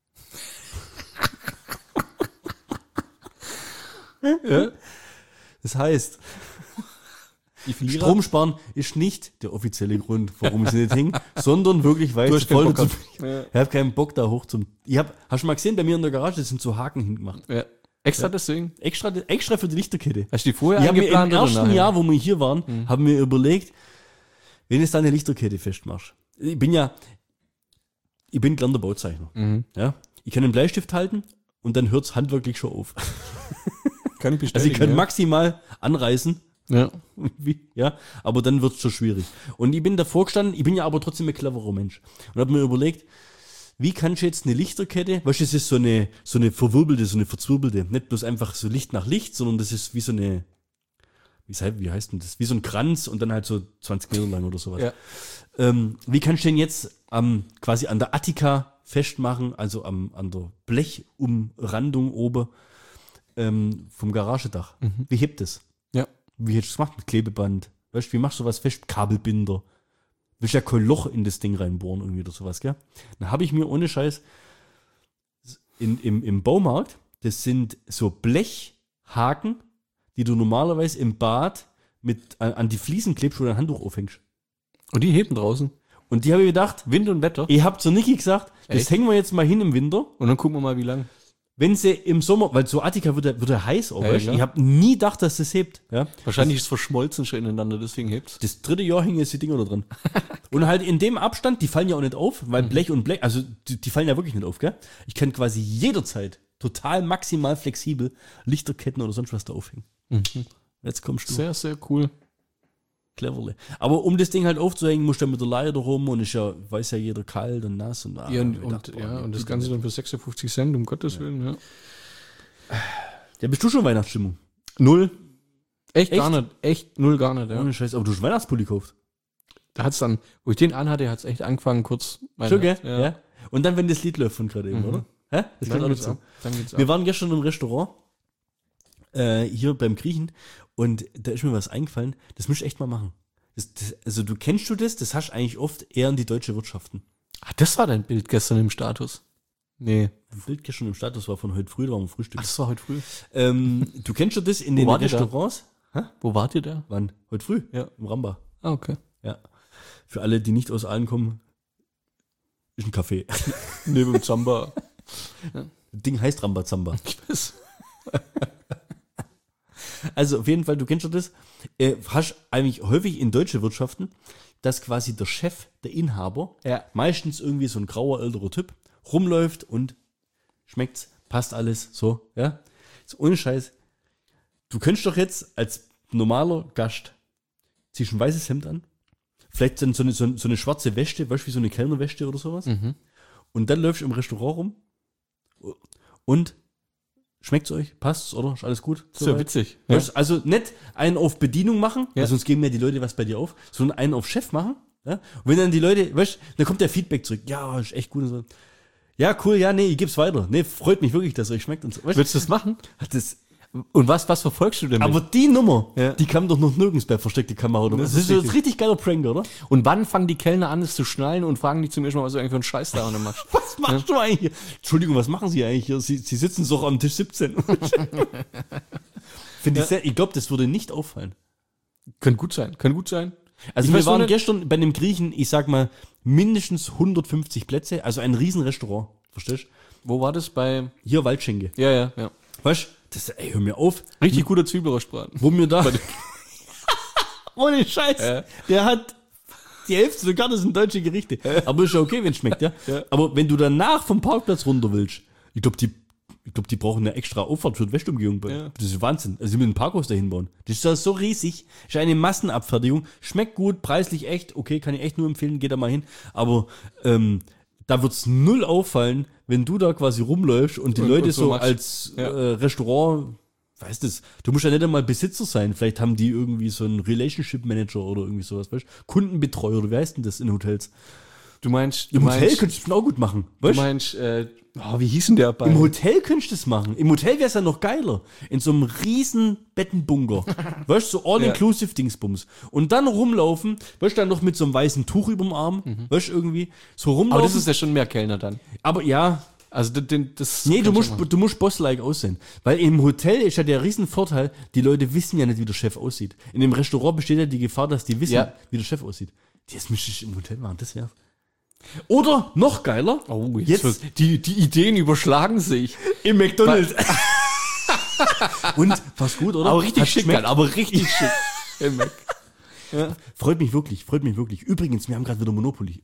Ja. Das heißt, Ich verliere. Strom sparen ist nicht der offizielle Grund, warum sie nicht hing, sondern wirklich, weil Du ich hast keinen voll Bock dazu, gehabt. Ja. ich habe keinen Bock da hoch zum. Ich hab, hast du mal gesehen, bei mir in der Garage das sind so Haken hingemacht. Ja. Extra deswegen? Extra, extra für die Lichterkette. Hast du die vorher Ich habe mir im eingeplant oder ersten nachher? Jahr, wo wir hier waren, haben wir überlegt, wenn du deine Lichterkette festmachst. Ich bin ja, ich bin gelernter Bauzeichner. Mhm. Ja? Ich kann einen Bleistift halten und dann hört's handwerklich schon auf. Kann ich Also bestätigen. ich kann ja. maximal anreißen, Ja. wie, ja, aber dann wird's schon schwierig. Und ich bin davor gestanden, ich bin ja aber trotzdem ein cleverer Mensch. Und habe mir überlegt, wie kannst du jetzt eine Lichterkette, weißt du, das ist so eine, so eine verwirbelte, so eine verzwirbelte, nicht bloß einfach so Licht nach Licht, sondern das ist wie so eine, wie heißt, wie heißt denn das, wie so ein Kranz und dann halt so zwanzig Meter lang oder sowas. Ja. Mhm. Wie hebt es? Ja. Wie hättest du es gemacht mit Klebeband? Weißt du, wie machst du was fest? Kabelbinder. Willst ja kein Loch in das Ding reinbohren irgendwie oder sowas, gell? Dann habe ich mir ohne Scheiß in, im, im Baumarkt, das sind so Blechhaken, die du normalerweise im Bad mit an, an die Fliesen klebst oder ein Handtuch aufhängst. Und die heben draußen. Und die habe ich gedacht, Wind und Wetter. ich hab zu Niki gesagt, das Echt? hängen wir jetzt mal hin im Winter. Und dann gucken wir mal, wie lang. Wenn sie im Sommer, weil so Attika wird ja, wird ja heiß, auch, Ja, weißt du? klar. Ich habe nie gedacht, dass das hebt. Ja? Wahrscheinlich ist es verschmolzen schon ineinander, deswegen hebt's. Das dritte Jahr hängen jetzt die Dinger da drin. Und halt in dem Abstand, die fallen ja auch nicht auf, weil Blech und Blech, also die, die fallen ja wirklich nicht auf, gell? Ich kann quasi jederzeit total maximal flexibel Lichterketten oder sonst was da aufhängen. Jetzt kommst du. Sehr, sehr cool. Cleverle. Aber um das Ding halt aufzuhängen, musst du ja mit der Leiter rum und ist ja, weiß ja jeder kalt und nass und ah, Ja, und, ich und, dachte, boah, ja, nee, und das bitte Ganze nicht. dann für sechsundfünfzig Cent, um Gottes Willen. Ja. Ja, bist du schon Weihnachtsstimmung? Null. Echt, Echt? gar nicht. Echt null gar nicht, ja. Ohne Scheiß, aber du hast Weihnachtspulli gekauft. Da hat's dann, wo ich den anhatte, hat's echt angefangen, kurz. Schon, gell? Ja. Ja. Und dann, wenn das Lied läuft von gerade eben, Mhm. oder? Hä? Das Dann gehört auch geht's dazu. ab. Dann geht's Wir ab. waren gestern im Restaurant, äh, hier beim Griechen, und da ist mir was eingefallen, das musst du echt mal machen. Das, das, also du kennst du das, das hast du eigentlich oft eher in die deutsche Wirtschaften. Ah, das war dein Bild gestern im Status. Nee. Ein Bild gestern im Status war von heute früh, da waren wir Frühstück. Ach, das war heute früh. Ähm, du kennst du das in Wo den wart ihr da? Restaurants? Hä? Wo wart ihr da? Wann? Heute früh? Ja. Im Ramba. Ah, okay. Ja. Für alle, die nicht aus Aalen kommen, ist ein Café. Neben dem Zamba. Das Ding heißt Rambazamba. Ich weiß. Also auf jeden Fall, du kennst schon das, äh, hast eigentlich häufig in deutsche Wirtschaften, dass quasi der Chef, der Inhaber, Ja. meistens irgendwie so ein grauer älterer Typ, rumläuft und schmeckt's, passt alles, so, ja. Ist ohne Scheiß. Du könntest doch jetzt als normaler Gast, ziehst ein weißes Hemd an, vielleicht dann so eine, so eine, so eine schwarze Weste, weißt du, wie so eine Kellnerweste oder sowas, Mhm. und dann läufst du im Restaurant rum und schmeckt's euch, passt's, oder? Ist alles gut? Das ist ja Soweit? witzig. Ja. Weißt du, also nicht einen auf Bedienung machen, Ja. weil sonst geben ja die Leute was bei dir auf, sondern einen auf Chef machen. Ja? Und wenn dann die Leute, weißt du, dann kommt der Feedback zurück. Ja, ist echt gut und so. Ja, cool, ja, nee, ich geb's weiter. Nee, freut mich wirklich, dass es euch schmeckt und so. Weißt, Willst du das machen? du, das, Und was, was verfolgst du denn? aber die Nummer, Ja. die kam doch noch nirgends bei versteckte Kamera oder was. Das Das ist ist ein richtig. richtig geiler Prank, oder? Und wann fangen die Kellner an, es zu schnallen und fragen dich zum ersten Mal, was du eigentlich für einen Scheiß da unten machst? Was machst du eigentlich hier? Entschuldigung, was machen Sie eigentlich hier? Sie, Sie sitzen doch am Tisch siebzehn. Finde ich sehr, ich glaube, das würde nicht auffallen. Könnte gut sein, könnte gut sein. Also Ich wir weiß waren nur nicht- gestern bei einem Griechen, ich sag mal, mindestens hundertfünfzig Plätze, also ein Riesenrestaurant, verstehst du? Wo war das? Bei. Hier Waldschenke. Ja, ja, ja. Weißt du, das, ey, hör mir auf, Richtig guter Zwiebelrostbraten. wo mir da, ohne Scheiß, Ja. der hat die Hälfte sogar, das sind deutsche Gerichte, aber ist ja okay, wenn es schmeckt, ja? Ja. Aber wenn du danach vom Parkplatz runter willst, ich glaube, die, ich glaube, die brauchen eine extra Auffahrt für die Wäschumgehung. Ja. Das ist Wahnsinn. Also sie müssen ein Parkhaus dahin bauen. Das ist ja so riesig, ist eine Massenabfertigung, schmeckt gut, preislich echt, okay, kann ich echt nur empfehlen, geht da mal hin, aber ähm, da wird's null auffallen, wenn du da quasi rumläufst und die Und- Leute und so so machst. als Ja. äh, Restaurant, weißt du, du musst ja nicht einmal Besitzer sein, vielleicht haben die irgendwie so einen Relationship Manager oder irgendwie sowas, weißt du, Kundenbetreuer oder wie heißt denn das in Hotels? Du meinst, du Im Hotel meinst, könntest du das auch gut machen, du weißt du? meinst, äh, oh, wie hieß denn der bei? Im Hotel könntest du das machen. Im Hotel wäre es ja noch geiler. In so einem riesen Bettenbunker. Weißt du, so all-inclusive-Dingsbums. Und dann rumlaufen, weißt du, dann noch mit so einem weißen Tuch überm Arm, weißt du, irgendwie, so rumlaufen. Aber das ist ja schon mehr Kellner dann. Aber ja, Also den, den, das. nee, du kann ich musst, schon machen. du musst Boss-like aussehen. Weil im Hotel ist ja der riesen Vorteil, die Leute wissen ja nicht, wie der Chef aussieht. In dem Restaurant besteht ja die Gefahr, dass die wissen, Ja. wie der Chef aussieht. Das müsste ich im Hotel machen, das wär's. Oder, noch geiler, Oh, jetzt, jetzt- wird- die, die Ideen überschlagen sich. im McDonalds. Und, war's gut, oder? Aber richtig Hat's schick, geschmeckt? dann, aber richtig schick. Im Mac. Freut mich wirklich, freut mich wirklich. Übrigens, wir haben gerade wieder Monopoly.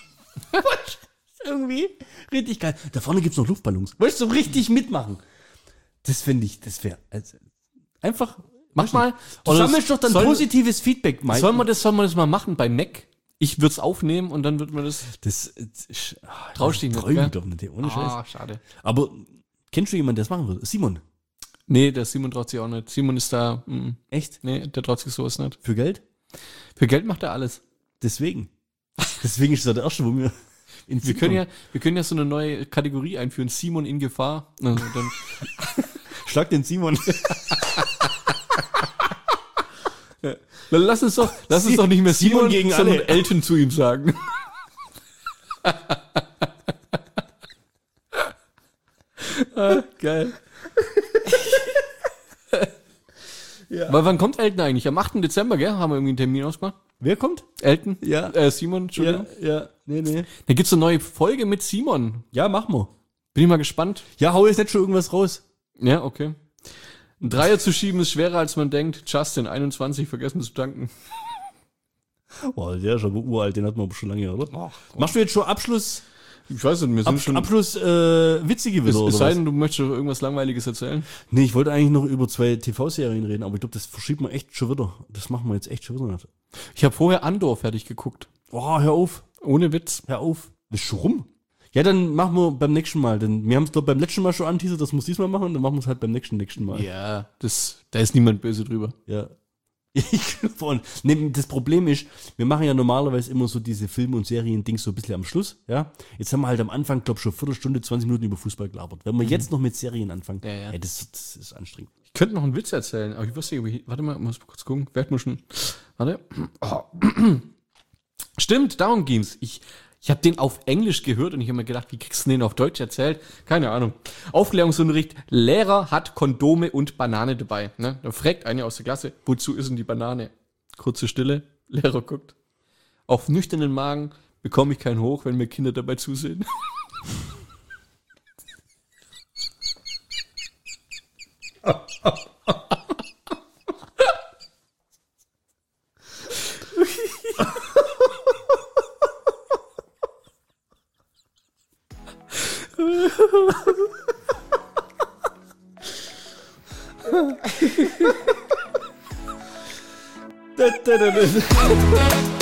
Irgendwie richtig geil. Da vorne gibt's noch Luftballons. Wolltest du richtig mitmachen? Das finde ich, das wäre also einfach. Mach mal. Du Oder sammelst doch dann sollen- positives Feedback, Mike. Sollen wir das, sollen wir das mal machen bei Mac? Ich würde es aufnehmen und dann wird man das. das, das ah, Traust dich nicht, trau ich mich gell? doch nicht, ohne Scheiß. Ah, schade. Aber kennst du jemanden, der das machen würde? Simon. Nee, der Simon traut sich auch nicht. Simon ist da. Mm, Echt? nee, der traut sich sowas nicht. Für Geld? Für Geld macht er alles. Deswegen. Deswegen ist er der Erste, wo wir in Wir können ja, wir können ja so eine neue Kategorie einführen. Simon in Gefahr. Also dann, Schlag den Simon. Dann lass uns doch, lass uns Si- doch nicht mehr Simon Simon, gegen sondern alle. Elton zu ihm sagen. ah, geil. ja. Weil wann kommt Elton eigentlich? Am achten Dezember, gell? Haben wir irgendwie einen Termin ausgemacht? Wer kommt? Elton? Ja. Äh, Simon, Entschuldigung. Ja, ja, nee, nee. Da gibt's eine neue Folge mit Simon. Ja, mach mal. Bin ich mal gespannt. Ja, hau jetzt nicht schon irgendwas raus. Ja, okay. Ein Dreier zu schieben ist schwerer, als man denkt. Justin, einundzwanzig, vergessen zu danken. Boah, der ist aber uralt, den hat man aber schon lange, oder? Ach, machst du jetzt schon Abschluss, Ich weiß nicht, wir sind Ab, schon... Abschluss äh, witzige es, wieder, es oder sei was? denn, du möchtest doch irgendwas Langweiliges erzählen. Nee, ich wollte eigentlich noch über zwei T V-Serien reden, aber ich glaube, das verschiebt man echt schon wieder. Das machen wir jetzt echt schon wieder nicht. Ich habe vorher Andor fertig geguckt. Boah, hör auf, Ohne Witz. hör auf. Ist schon rum? Ja, dann machen wir beim nächsten Mal. Denn wir haben es doch beim letzten Mal schon anteasert, das muss diesmal machen, dann machen wir es halt beim nächsten nächsten Mal. Ja, das, da ist niemand böse drüber. Ja. Ich glaube, nee, das Problem ist, wir machen ja normalerweise immer so diese Filme- und Serien-Dings so ein bisschen am Schluss, ja. Jetzt haben wir halt am Anfang, glaube ich, schon eine Viertelstunde, zwanzig Minuten über Fußball gelabert. Wenn wir Mhm. jetzt noch mit Serien anfangen, Ja, ja. ey, das, das ist anstrengend. Ich könnte noch einen Witz erzählen, aber ich wusste nicht, warte mal, muss mal kurz gucken. Wertmuschen. Warte. Oh. Stimmt, darum ging's. Ich, ich habe den auf Englisch gehört und ich habe mir gedacht, wie kriegst du den auf Deutsch erzählt? Keine Ahnung. Aufklärungsunterricht, Lehrer hat Kondome und Banane dabei. Ne? Da fragt eine aus der Klasse, wozu ist denn die Banane? Kurze Stille, Lehrer guckt. Auf nüchternen Magen bekomme ich keinen Hoch, wenn mir Kinder dabei zusehen. Da, da, da, da.